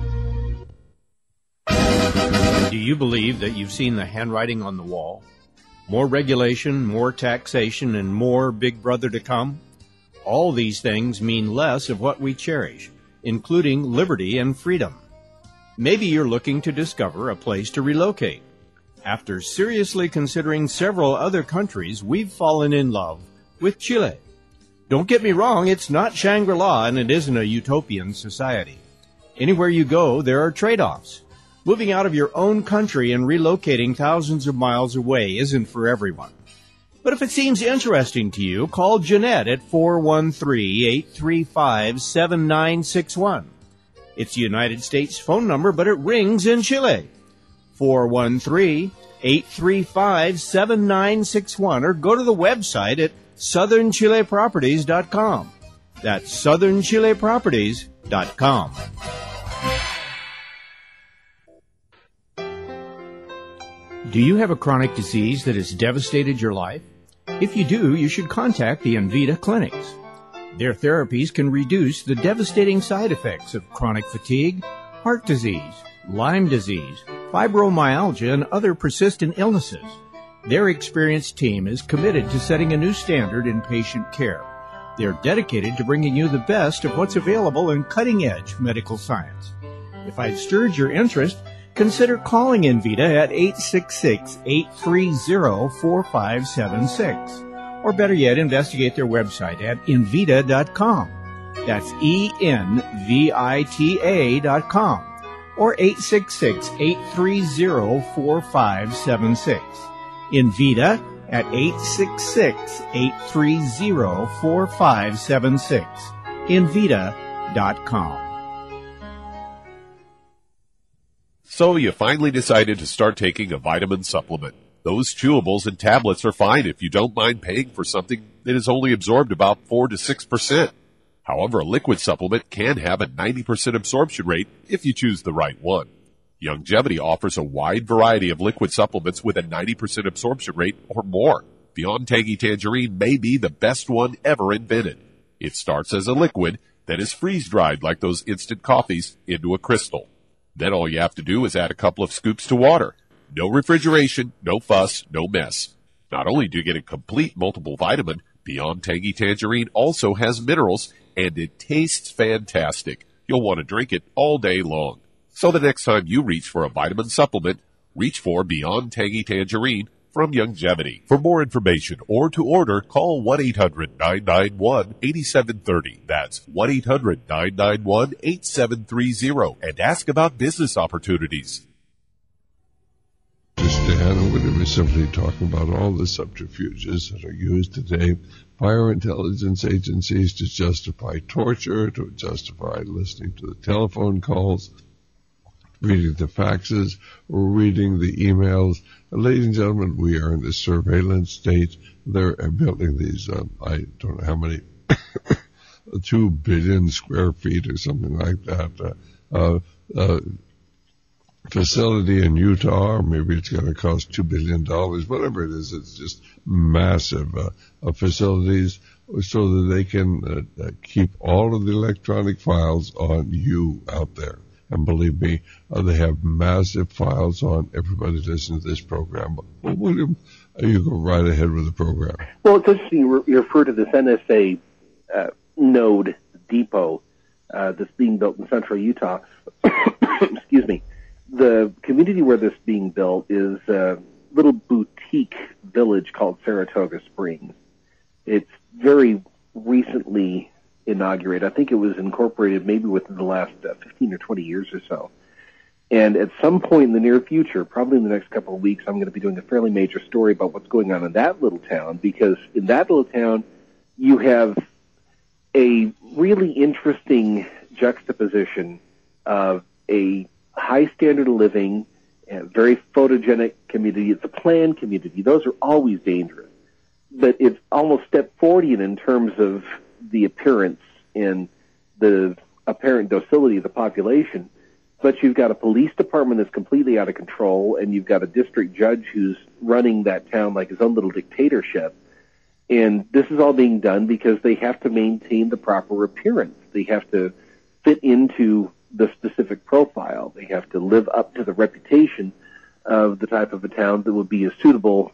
Do you believe that you've seen the handwriting on the wall? More regulation, more taxation, and more Big Brother to come? All these things mean less of what we cherish, including liberty and freedom. Maybe you're looking to discover a place to relocate. After seriously considering several other countries, we've fallen in love with Chile. Don't get me wrong, it's not Shangri-La and it isn't a utopian society. Anywhere you go, there are trade-offs. Moving out of your own country and relocating thousands of miles away isn't for everyone. But if it seems interesting to you, call Jeanette at four one three, eight three five, seven nine six one. It's a United States phone number, but it rings in Chile. four one three, eight three five, seven nine six one, or go to the website at southern chile properties dot com. That's southern chile properties dot com. Do you have a chronic disease that has devastated your life? If you do, you should contact the Envita Clinics. Their therapies can reduce the devastating side effects of chronic fatigue, heart disease, Lyme disease, fibromyalgia, and other persistent illnesses. Their experienced team is committed to setting a new standard in patient care. They're dedicated to bringing you the best of what's available in cutting-edge medical science. If I've stirred your interest, consider calling Envita at eight six six, eight three zero, four five seven six. Or better yet, investigate their website at envita dot com. That's E N V I T A dot com. Or eight six six, eight three zero, four five seven six. Envita, at eight six six, eight three zero, four five seven six. Invita dot com. So you finally decided to start taking a vitamin supplement. Those chewables and tablets are fine if you don't mind paying for something that is only absorbed about four to six percent. However, a liquid supplement can have a ninety percent absorption rate if you choose the right one. Youngevity offers a wide variety of liquid supplements with a ninety percent absorption rate or more. Beyond Tangy Tangerine may be the best one ever invented. It starts as a liquid, then is freeze-dried like those instant coffees into a crystal. Then all you have to do is add a couple of scoops to water. No refrigeration, no fuss, no mess. Not only do you get a complete multiple vitamin, Beyond Tangy Tangerine also has minerals, and it tastes fantastic. You'll want to drink it all day long. So the next time you reach for a vitamin supplement, reach for Beyond Tangy Tangerine from Youngevity. For more information or to order, call one eight hundred, nine nine one, eight seven three zero. That's one eight hundred, nine nine one, eight seven three zero and ask about business opportunities. Stan, we're going to be simply talking about all the subterfuges that are used today by our intelligence agencies to justify torture, to justify listening to the telephone calls, reading the faxes, or reading the emails. And ladies and gentlemen, we are in the surveillance state. They're building these, um, I don't know how many, two billion square feet or something like that, uh, uh, uh facility in Utah, or maybe it's going to cost two billion dollars, whatever it is. It's just massive uh, uh, facilities so that they can uh, uh, keep all of the electronic files on you out there. And believe me, uh, they have massive files on everybody listening to this program. Well, William, uh, you go right ahead with the program. Well, it's interesting you, re- you refer to this N S A uh, node depot uh, that's being built in central Utah. Excuse me. The community where this is being built is a little boutique village called Saratoga Springs. It's very recently inaugurated. I think it was incorporated maybe within the last uh, fifteen or twenty years or so. And at some point in the near future, probably in the next couple of weeks, I'm going to be doing a fairly major story about what's going on in that little town, because in that little town, you have a really interesting juxtaposition of a high standard of living, a very photogenic community. It's a planned community. Those are always dangerous. But it's almost step Fordian in terms of the appearance and the apparent docility of the population. But you've got a police department that's completely out of control, and you've got a district judge who's running that town like his own little dictatorship. And this is all being done because they have to maintain the proper appearance. They have to fit into the specific profile. They have to live up to the reputation of the type of a town that would be a suitable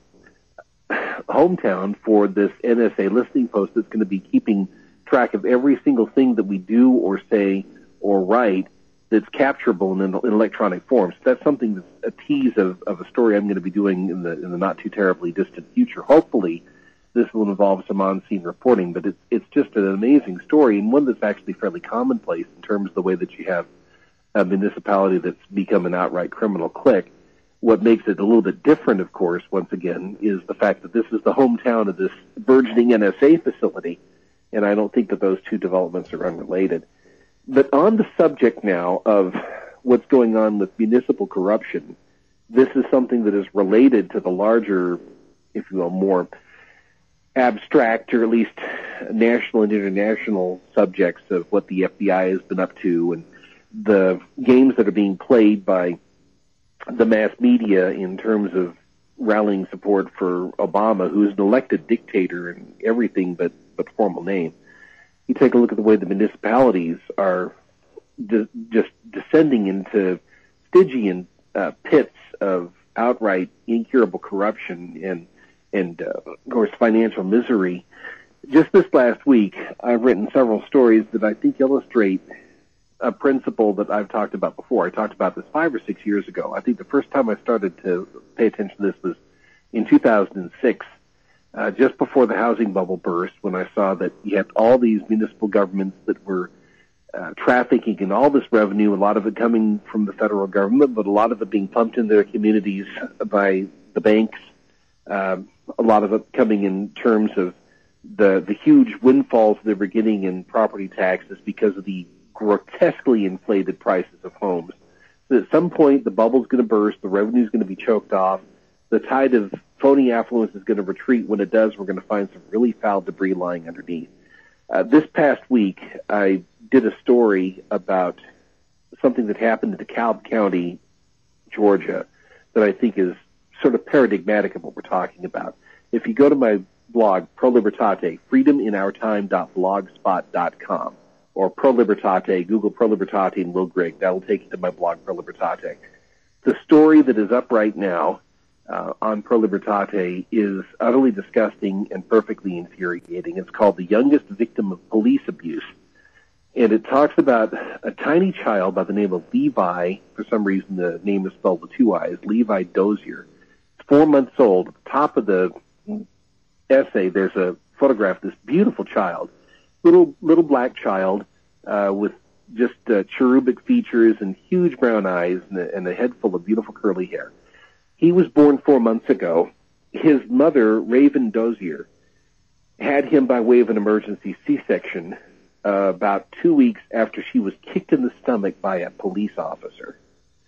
hometown for this N S A listening post that's going to be keeping track of every single thing that we do or say or write that's capturable in an electronic form. So that's something that's a tease of, of a story I'm going to be doing in the in the not too terribly distant future. Hopefully this will involve some on-scene reporting, but it's it's just an amazing story, and one that's actually fairly commonplace in terms of the way that you have a municipality that's become an outright criminal clique. What makes it a little bit different, of course, once again, is the fact that this is the hometown of this burgeoning N S A facility, and I don't think that those two developments are unrelated. But on the subject now of what's going on with municipal corruption, this is something that is related to the larger, if you will, more abstract or at least national and international subjects of what the F B I has been up to and the games that are being played by the mass media in terms of rallying support for Obama, who is an elected dictator in everything but, but formal name. You take a look at the way the municipalities are de- just descending into Stygian uh, pits of outright incurable corruption and and, uh, of course, financial misery. Just this last week, I've written several stories that I think illustrate a principle that I've talked about before. I talked about this five or six years ago. I think the first time I started to pay attention to this was in two thousand six, uh, just before the housing bubble burst, when I saw that you had all these municipal governments that were uh, trafficking in all this revenue, a lot of it coming from the federal government, but a lot of it being pumped into their communities by the banks Um, a lot of it coming in terms of the the huge windfalls they were getting in property taxes because of the grotesquely inflated prices of homes. So at some point, the bubble's going to burst, the revenue's going to be choked off, the tide of phony affluence is going to retreat. When it does, we're going to find some really foul debris lying underneath. Uh, this past week, I did a story about something that happened in DeKalb County, Georgia, that I think is sort of paradigmatic of what we're talking about. If you go to my blog, Pro Libertate, freedom in our time dot blogspot dot com, or Pro Libertate, Google Pro Libertate and Will Grigg, that'll take you to my blog, Pro Libertate. The story that is up right now uh, on Pro Libertate is utterly disgusting and perfectly infuriating. It's called The Youngest Victim of Police Abuse. And it talks about a tiny child by the name of Levi. For some reason, the name is spelled with two I's, Levi Dozier. It's four months old. At the top of the essay, there's a photograph of this beautiful child, little little black child uh, with just uh, cherubic features and huge brown eyes and a, and a head full of beautiful curly hair. He was born four months ago. His mother, Raven Dozier, had him by way of an emergency C-section Uh, about two weeks after she was kicked in the stomach by a police officer.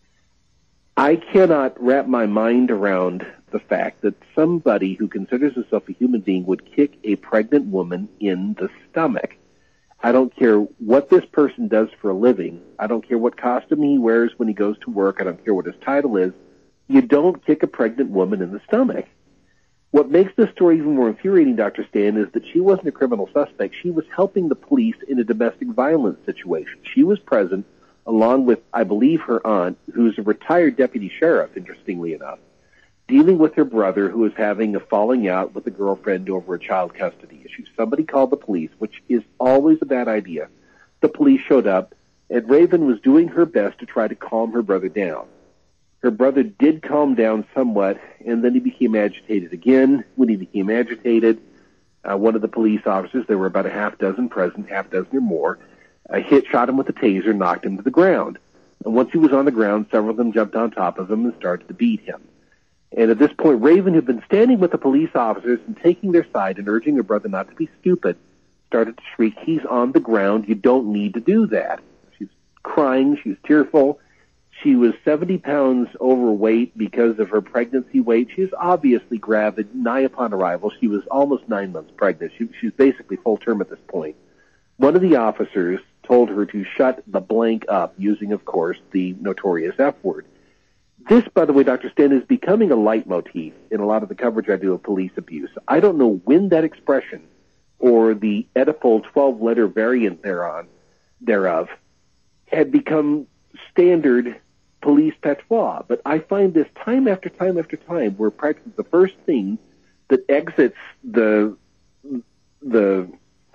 I cannot wrap my mind around the fact that somebody who considers himself a human being would kick a pregnant woman in the stomach. I don't care what this person does for a living. I don't care what costume he wears when he goes to work. I don't care what his title is. You don't kick a pregnant woman in the stomach. What makes this story even more infuriating, Doctor Stan, is that she wasn't a criminal suspect. She was helping the police in a domestic violence situation. She was present, along with, I believe, her aunt, who's a retired deputy sheriff, interestingly enough, dealing with her brother, who was having a falling out with a girlfriend over a child custody issue. Somebody called the police, which is always a bad idea. The police showed up, and Raven was doing her best to try to calm her brother down. Her brother did calm down somewhat, and then he became agitated again. When he became agitated, uh, one of the police officers, there were about a half dozen present, half dozen or more, uh, hit, shot him with a taser, knocked him to the ground. And once he was on the ground, several of them jumped on top of him and started to beat him. And at this point, Raven, who'd been standing with the police officers and taking their side and urging her brother not to be stupid, started to shriek, "He's on the ground. You don't need to do that." She's crying. She's tearful. She was seventy pounds overweight because of her pregnancy weight. She was obviously gravid, nigh upon arrival. She was almost nine months pregnant. She, she was basically full term at this point. One of the officers told her to shut the blank up, using, of course, the notorious F word. This, by the way, Doctor Stan, is becoming a leitmotif in a lot of the coverage I do of police abuse. I don't know when that expression or the Oedipal twelve-letter variant thereon, thereof had become standard police patois, but I find this time after time after time where practically the first thing that exits the the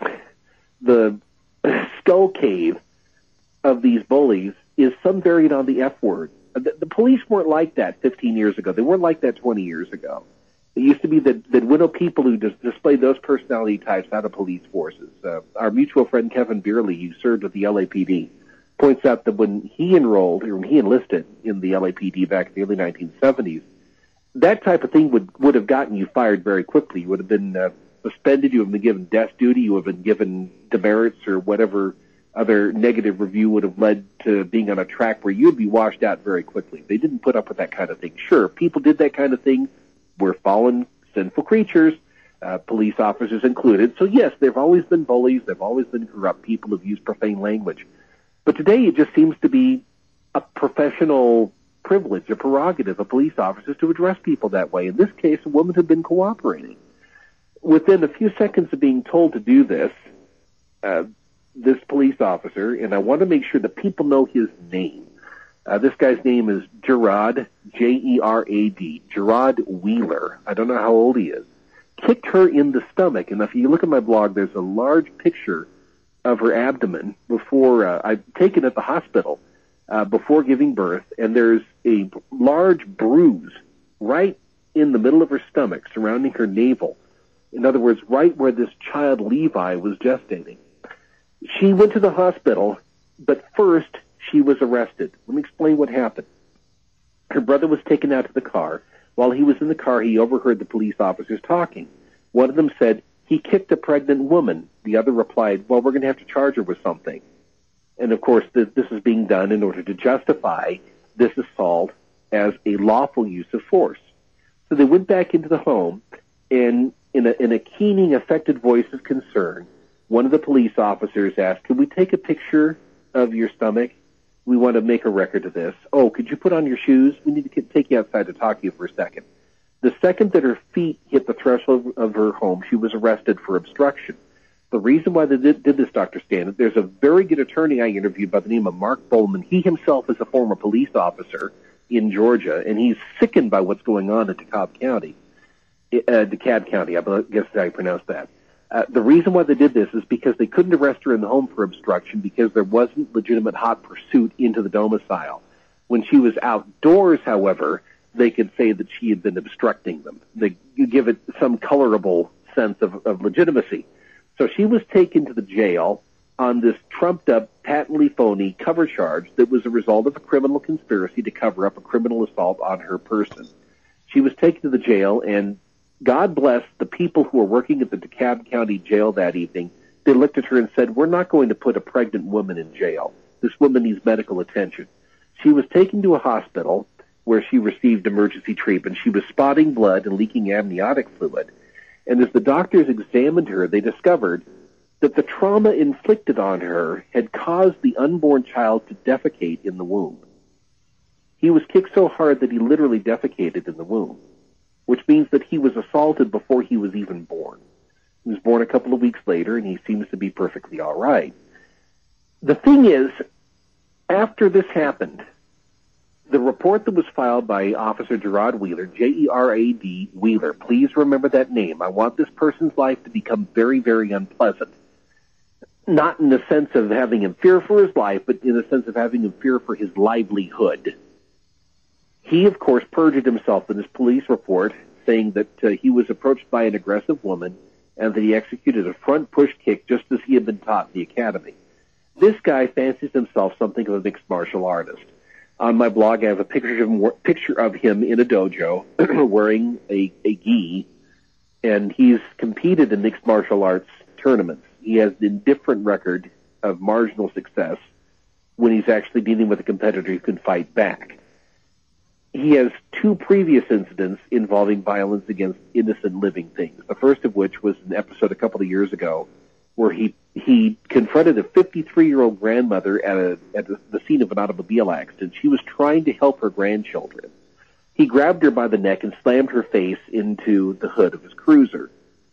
the skull cave of these bullies is some variant on the F word. The, the police weren't like that fifteen years ago. They weren't like that twenty years ago. It used to be that, that winnow people who dis- displayed those personality types out of police forces. Uh, our mutual friend Kevin Beerley, who served with the L A P D, points out that when he enrolled, or when he enlisted in the L A P D back in the early nineteen seventies, that type of thing would, would have gotten you fired very quickly. You would have been uh, suspended, you would have been given desk duty, you would have been given demerits or whatever other negative review would have led to being on a track where you'd be washed out very quickly. They didn't put up with that kind of thing. Sure, people did that kind of thing. We're fallen, sinful creatures, uh, police officers included. So yes, there have always been bullies, there have always been corrupt people who've used profane language. But today it just seems to be a professional privilege, a prerogative of police officers to address people that way. In this case, a woman had been cooperating. Within a few seconds of being told to do this, uh, this police officer, and I want to make sure that people know his name. Uh, this guy's name is Gerard, J E R A D, Gerard Wheeler. I don't know how old he is. Kicked her in the stomach. And if you look at my blog, there's a large picture of her abdomen before, uh, I've taken at the hospital, uh, before giving birth, and there's a large bruise right in the middle of her stomach surrounding her navel. In other words, right where this child Levi was gestating. She went to the hospital, but first she was arrested. Let me explain what happened. Her brother was taken out to the car. While he was in the car, he overheard the police officers talking. One of them said, "He kicked a pregnant woman." The other replied, "Well, we're going to have to charge her with something." And, of course, th- this is being done in order to justify this assault as a lawful use of force. So they went back into the home, and in a, in a keening, affected voice of concern, one of the police officers asked, "Could we take a picture of your stomach? We want to make a record of this. Oh, could you put on your shoes? We need to take you outside to talk to you for a second." The second that her feet hit the threshold of her home, she was arrested for obstruction. The reason why they did, did this, Doctor Stan, there's a very good attorney I interviewed by the name of Mark Bowman. He himself is a former police officer in Georgia, and he's sickened by what's going on in DeKalb County. Uh, DeKalb County, I guess is how you pronounce that. Uh, the reason why they did this is because they couldn't arrest her in the home for obstruction because there wasn't legitimate hot pursuit into the domicile. When she was outdoors, however, they could say that she had been obstructing them. They you give it some colorable sense of, of legitimacy. So she was taken to the jail on this trumped-up, patently phony cover charge that was a result of a criminal conspiracy to cover up a criminal assault on her person. She was taken to the jail, and God bless the people who were working at the DeKalb County Jail that evening. They looked at her and said, "We're not going to put a pregnant woman in jail. This woman needs medical attention." She was taken to a hospital where she received emergency treatment. She was spotting blood and leaking amniotic fluid. And as the doctors examined her, they discovered that the trauma inflicted on her had caused the unborn child to defecate in the womb. He was kicked so hard that he literally defecated in the womb, which means that he was assaulted before he was even born. He was born a couple of weeks later, and he seems to be perfectly all right. The thing is, after this happened, the report that was filed by Officer Gerard Wheeler, J E R A D Wheeler, please remember that name. I want this person's life to become very, very unpleasant. Not in the sense of having him fear for his life, but in the sense of having him fear for his livelihood. He, of course, perjured himself in his police report, saying that uh, he was approached by an aggressive woman and that he executed a front push kick just as he had been taught in the academy. This guy fancies himself something of a mixed martial artist. On my blog, I have a picture of him, picture of him in a dojo wearing a, a gi, and he's competed in mixed martial arts tournaments. He has an indifferent record of marginal success when he's actually dealing with a competitor who can fight back. He has two previous incidents involving violence against innocent living things, the first of which was an episode a couple of years ago where he he confronted a fifty-three-year-old grandmother at, a, at the scene of an automobile accident. She was trying to help her grandchildren. He grabbed her by the neck and slammed her face into the hood of his cruiser.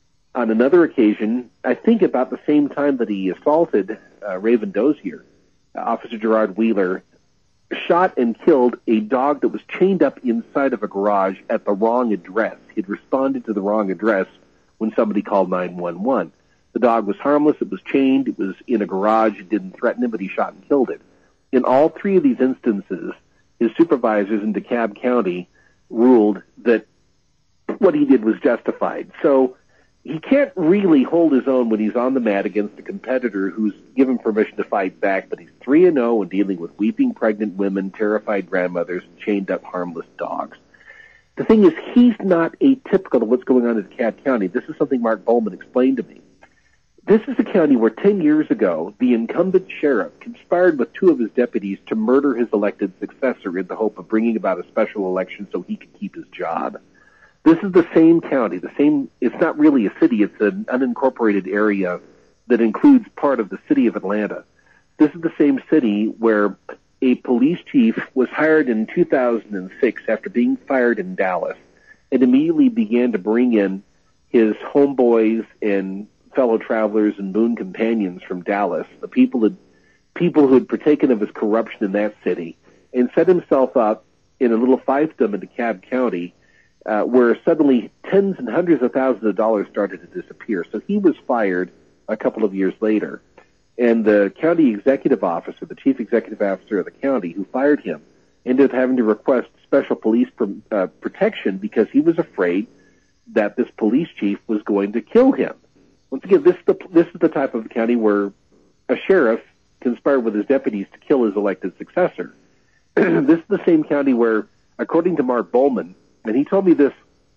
On another occasion, I think about the same time that he assaulted uh, Raven Dozier, uh, Officer Gerard Wheeler shot and killed a dog that was chained up inside of a garage at the wrong address. He'd responded to the wrong address when somebody called nine one one. The dog was harmless, it was chained, it was in a garage, it didn't threaten him, but he shot and killed it. In all three of these instances, his supervisors in DeKalb County ruled that what he did was justified. So he can't really hold his own when he's on the mat against a competitor who's given permission to fight back, but he's three and oh and dealing with weeping pregnant women, terrified grandmothers, and chained up harmless dogs. The thing is, he's not atypical of what's going on in DeKalb County. This is something Mark Bowman explained to me. This is a county where ten years ago, the incumbent sheriff conspired with two of his deputies to murder his elected successor in the hope of bringing about a special election so he could keep his job. This is the same county, the same, it's not really a city, it's an unincorporated area that includes part of the city of Atlanta. This is the same city where a police chief was hired in two thousand six after being fired in Dallas and immediately began to bring in his homeboys and fellow travelers and boon companions from Dallas, the people that, people who had partaken of his corruption in that city, and set himself up in a little fiefdom in DeKalb County, uh, where suddenly tens and hundreds of thousands of dollars started to disappear. So he was fired a couple of years later, and the county executive officer, the chief executive officer of the county who fired him, ended up having to request special police pr- uh, protection because he was afraid that this police chief was going to kill him. Once again, this is the this is the type of county where a sheriff conspired with his deputies to kill his elected successor. This is the same county where, according to Mark Bowman, and he told me this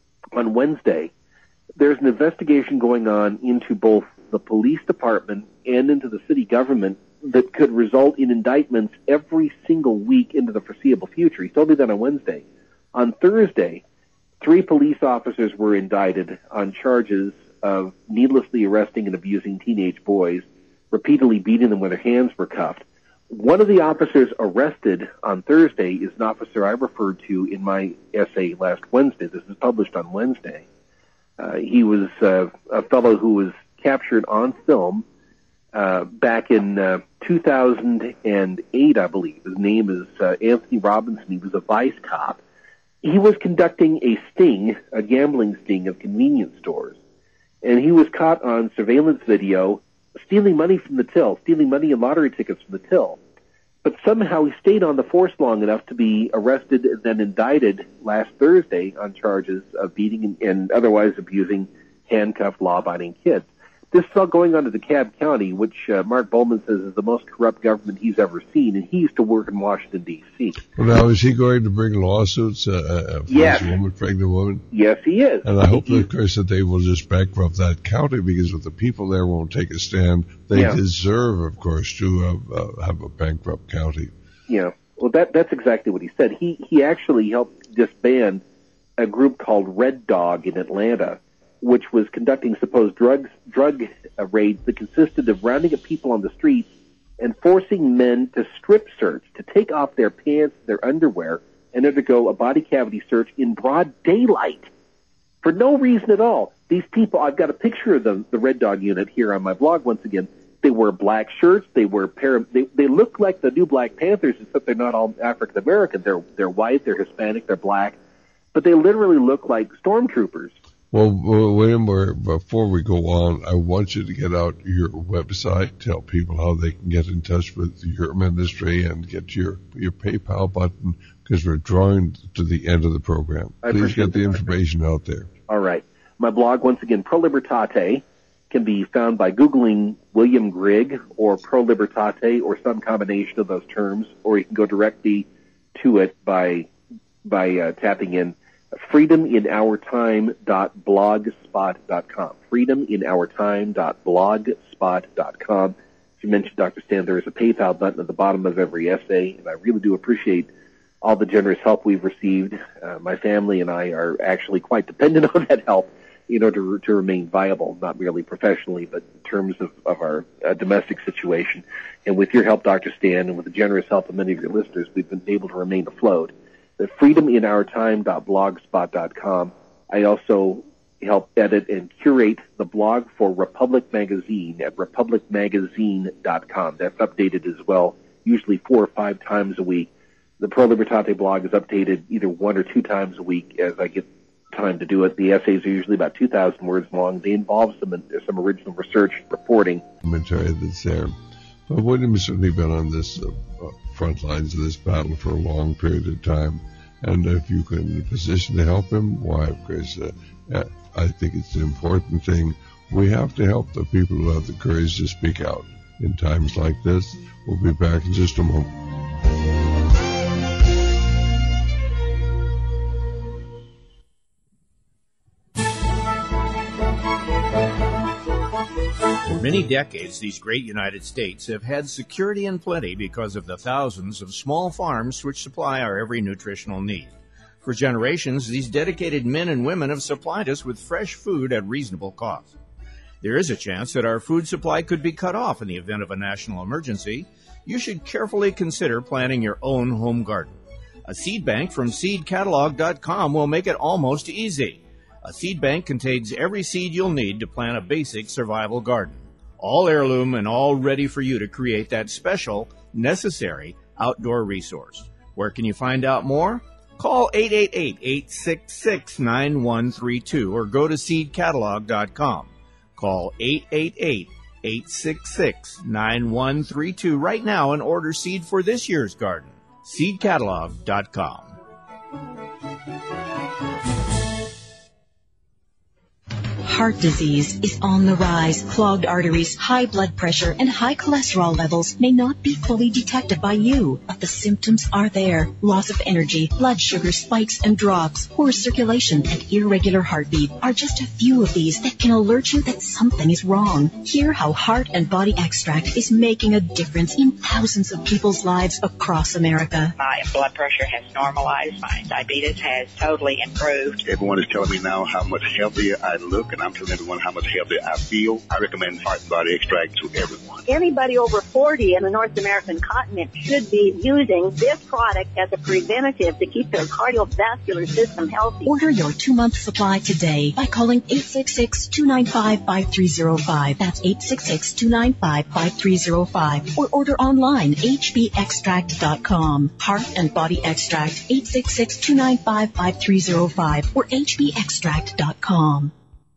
on Wednesday. There's an investigation going on into both the police department and into the city government that could result in indictments every single week into the foreseeable future. He told me that on Wednesday. On Thursday, three police officers were indicted on charges of needlessly arresting and abusing teenage boys, repeatedly beating them when their hands were cuffed. One of the officers arrested on Thursday is an officer I referred to in my essay last Wednesday. This is published on Wednesday. Uh, he was uh, a fellow who was captured on film uh, back in uh, two thousand eight, I believe. His name is uh, Anthony Robinson. He was a vice cop. He was conducting a sting, a gambling sting of convenience stores, and he was caught on surveillance video stealing money from the till, stealing money and lottery tickets from the till. But somehow he stayed on the force long enough to be arrested and then indicted last Thursday on charges of beating and, and otherwise abusing handcuffed, law-abiding kids. This is all going on in DeKalb County, which uh, Mark Bowman says is the most corrupt government he's ever seen, and he used to work in Washington, D C Well, now, is he going to bring lawsuits uh, uh, for Yes. this woman, pregnant woman? Yes, he is. And I hope, of course, that they will just bankrupt that county, because if the people there won't take a stand, they Yeah. deserve, of course, to have, uh, have a bankrupt county. Yeah, well, that that's exactly what he said. He he actually helped disband a group called Red Dog in Atlanta, which was conducting supposed drugs drug uh, raids that consisted of rounding up people on the streets and forcing men to strip search, to take off their pants, their underwear, and undergo a body cavity search in broad daylight for no reason at all. These people, I've got a picture of the the Red Dog unit here on my blog once again. They wear black shirts. They wear pair. They they look like the new Black Panthers, except they're not all African American. They're they're white. They're Hispanic. They're black, but they literally look like stormtroopers. Well, William, we're- before we go on, I want you to get out your website, tell people how they can get in touch with your ministry and get your, your PayPal button, because we're drawing to the end of the program. I Please appreciate get the information out there. All right. My blog, once again, Pro Libertate, can be found by Googling William Grigg or Pro Libertate or some combination of those terms, or you can go directly to it by by uh, tapping in freedom in our time dot blogspot dot com. freedom in our time dot blogspot dot com. As you mentioned, Doctor Stan, there is a PayPal button at the bottom of every essay, and I really do appreciate all the generous help we've received. Uh, my family and I are actually quite dependent on that help in order to remain viable, not merely professionally, but in terms of, of our uh, domestic situation. And with your help, Doctor Stan, and with the generous help of many of your listeners, we've been able to remain afloat. The freedom in our time dot blogspot dot com. I also help edit and curate the blog for Republic Magazine at republic magazine dot com. That's updated as well, usually four or five times a week. The Pro Libertate blog is updated either one or two times a week as I get time to do it. The essays are usually about two thousand words long. They involve some some original research reporting. Commentary that's there. But William has certainly been on this uh, uh, front lines of this battle for a long period of time. And if you can in a position to help him, why, of course, uh, uh, I think it's an important thing. We have to help the people who have the courage to speak out in times like this. We'll be back in just a moment. For many decades, these great United States have had security and plenty because of the thousands of small farms which supply our every nutritional need. For generations, these dedicated men and women have supplied us with fresh food at reasonable cost. There is a chance that our food supply could be cut off in the event of a national emergency. You should carefully consider planting your own home garden. A seed bank from seed catalog dot com will make it almost easy. A seed bank contains every seed you'll need to plant a basic survival garden. All heirloom and all ready for you to create that special, necessary outdoor resource. Where can you find out more? Call eight eight eight, eight six six, nine one three two or go to seed catalog dot com. Call eight eight eight, eight six six, nine one three two right now and order seed for this year's garden. seed catalog dot com. Heart disease is on the rise. Clogged arteries, high blood pressure, and high cholesterol levels may not be fully detected by you, but the symptoms are there. Loss of energy, blood sugar spikes and drops, poor circulation, and irregular heartbeat are just a few of these that can alert you that something is wrong. Hear how Heart and Body Extract is making a difference in thousands of people's lives across America. My blood pressure has normalized. My diabetes has totally improved. Everyone is telling me now how much healthier I look, and I'm telling everyone how much healthier I feel. I recommend Heart and Body Extract to everyone. Anybody over forty in the North American continent should be using this product as a preventative to keep their cardiovascular system healthy. Order your two-month supply today by calling eight six six, two nine five, five three zero five. That's eight six six, two nine five, five three zero five. Or order online, h b extract dot com. Heart and Body Extract, eight six six, two nine five, five three zero five or h b extract dot com.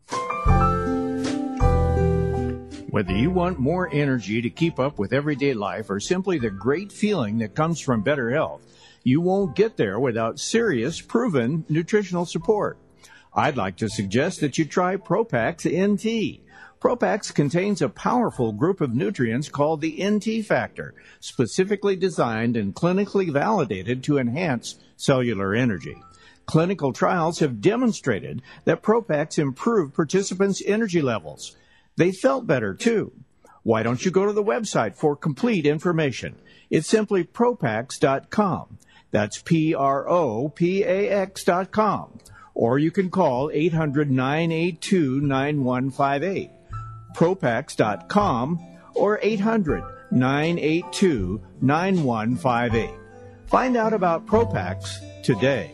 Whether you want more energy to keep up with everyday life or simply the great feeling that comes from better health, you won't get there without serious, proven nutritional support. I'd like to suggest that you try Propax N T. Propax contains a powerful group of nutrients called the N T factor, specifically designed and clinically validated to enhance cellular energy. Clinical trials have demonstrated that Propax improved participants' energy levels. They felt better, too. Why don't you go to the website for complete information? It's simply Propax dot com. That's P R O P A X dot com. Or you can call eight hundred, nine eight two, nine one five eight. Propax dot com or eight hundred, nine eight two, nine one five eight. Find out about Propax today.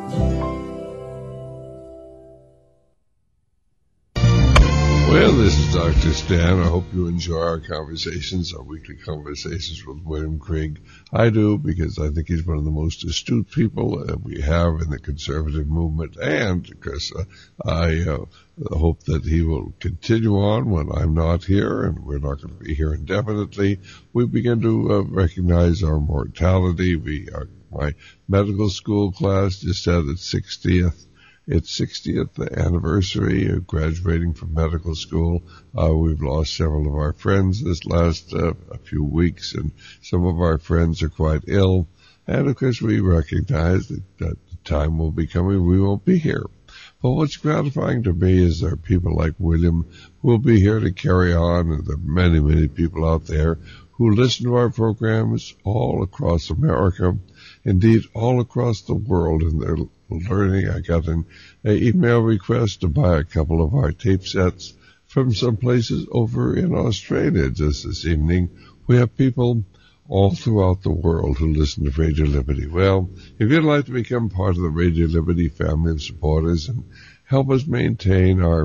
Well, this is Doctor Stan. I hope you enjoy our conversations, our weekly conversations with William Krieg. I do, because I think he's one of the most astute people uh, we have in the conservative movement, and because uh, I uh, hope that he will continue on when I'm not here, and we're not going to be here indefinitely. We begin to uh, recognize our mortality. We are, my medical school class just had its sixtieth. Its sixtieth anniversary of graduating from medical school. Uh, we've lost several of our friends this last uh, a few weeks, and some of our friends are quite ill. And of course, we recognize that, that the time will be coming we won't be here. But what's gratifying to me is there are people like William who will be here to carry on, and there are many, many people out there who listen to our programs all across America, indeed all across the world, and they're learning. I got an email request to buy a couple of our tape sets from some places over in Australia just this evening. We have people all throughout the world who listen to Radio Liberty. Well, if you'd like to become part of the Radio Liberty family of supporters and help us maintain our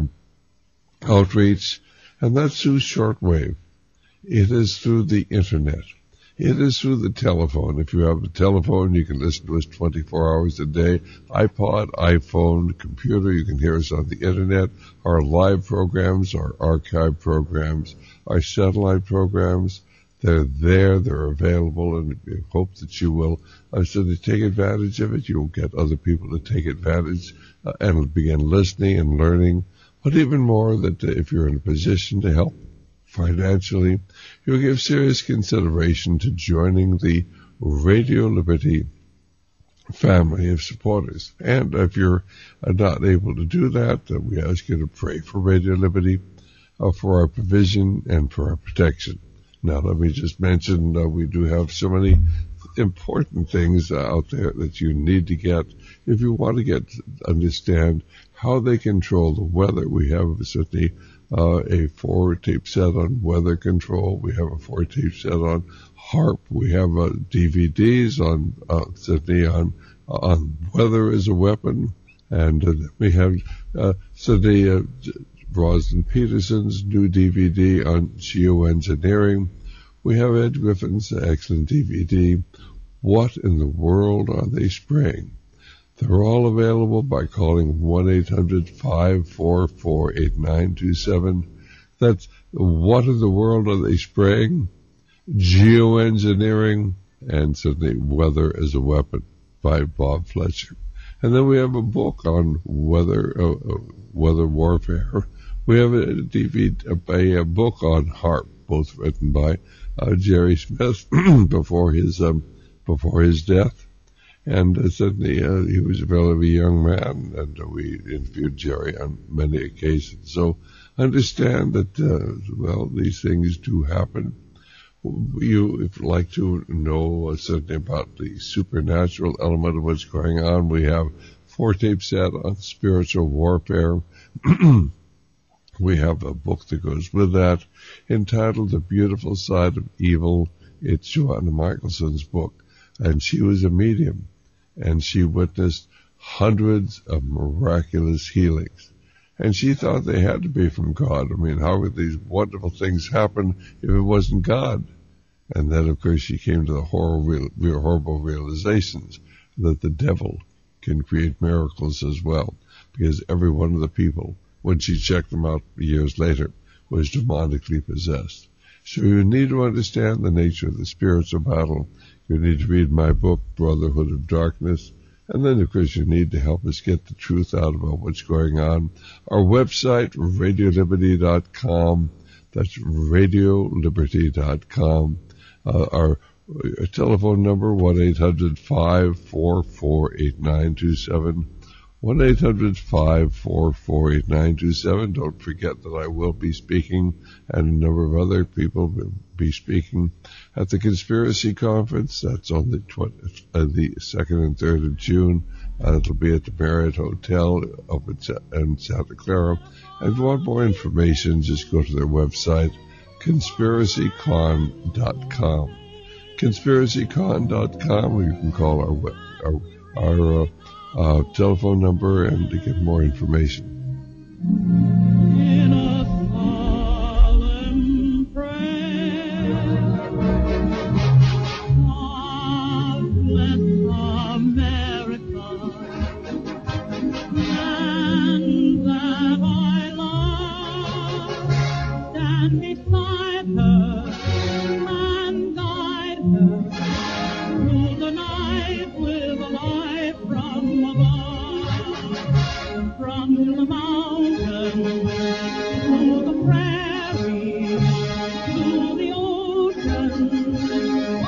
outreach, and that's through shortwave. It is through the Internet. It is through the telephone. If you have a telephone, you can listen to us twenty-four hours a day. iPod, iPhone, computer, you can hear us on the Internet. Our live programs, our archive programs, our satellite programs, they're there, they're available, and we hope that you will uh, so to take advantage of it. You'll get other people to take advantage uh, and begin listening and learning. But even more, that uh, if you're in a position to help financially, you'll give serious consideration to joining the Radio Liberty family of supporters. And if you're uh, not able to do that, uh, we ask you to pray for Radio Liberty, uh, for our provision and for our protection. Now, let me just mention uh, we do have so many important things uh, out there that you need to get if you want to get understand how they control the weather. We have certainly Uh, a four-tape set on weather control. We have a four-tape set on HAARP. We have uh, D V Ds on uh, Sydney on on weather as a weapon, and uh, we have uh, Sydney uh, Rosalind Peterson's new D V D on geoengineering. We have Ed Griffin's excellent D V D. What in the world are they spraying? They're all available by calling one eight hundred, five four four, eight nine two seven. That's What in the World Are They Spraying? Geoengineering, and certainly Weather as a Weapon by Bob Fletcher. And then we have a book on weather, uh, uh, weather warfare, We have a D V D, a, a book on HAARP, both written by uh, Jerry Smith before his um, before his death. And uh, certainly uh, he was a relatively young man, and uh, we interviewed Jerry on many occasions. So understand that, uh, well, these things do happen. You, if you'd like to know uh, certainly about the supernatural element of what's going on, we have four tape set on spiritual warfare. We have a book that goes with that entitled The Beautiful Side of Evil. It's Joanna Michelson's book, and she was a medium, and she witnessed hundreds of miraculous healings. And she thought they had to be from God. I mean, how would these wonderful things happen if it wasn't God? And then, of course, she came to the horrible, horrible realizations that the devil can create miracles as well, because every one of the people, when she checked them out years later, was demonically possessed. So you need to understand the nature of the spiritual battle. You need to read my book, Brotherhood of Darkness. And then, of course, you need to help us get the truth out about what's going on. Our website, radio liberty dot com. That's radio liberty dot com. Uh, our uh, telephone number, one eight hundred five four four eight nine two seven. one eight hundred five four four eight nine two seven. Don't forget that I will be speaking, and a number of other people will be speaking at the Conspiracy Conference. That's on the twentieth, uh, the second and third of June. Uh, it'll be at the Marriott Hotel up in, in Santa Clara. And if you want more information, just go to their website, conspiracy con dot com. conspiracy con dot com, or you can call our web, our, our uh, Uh, telephone number and to get more information.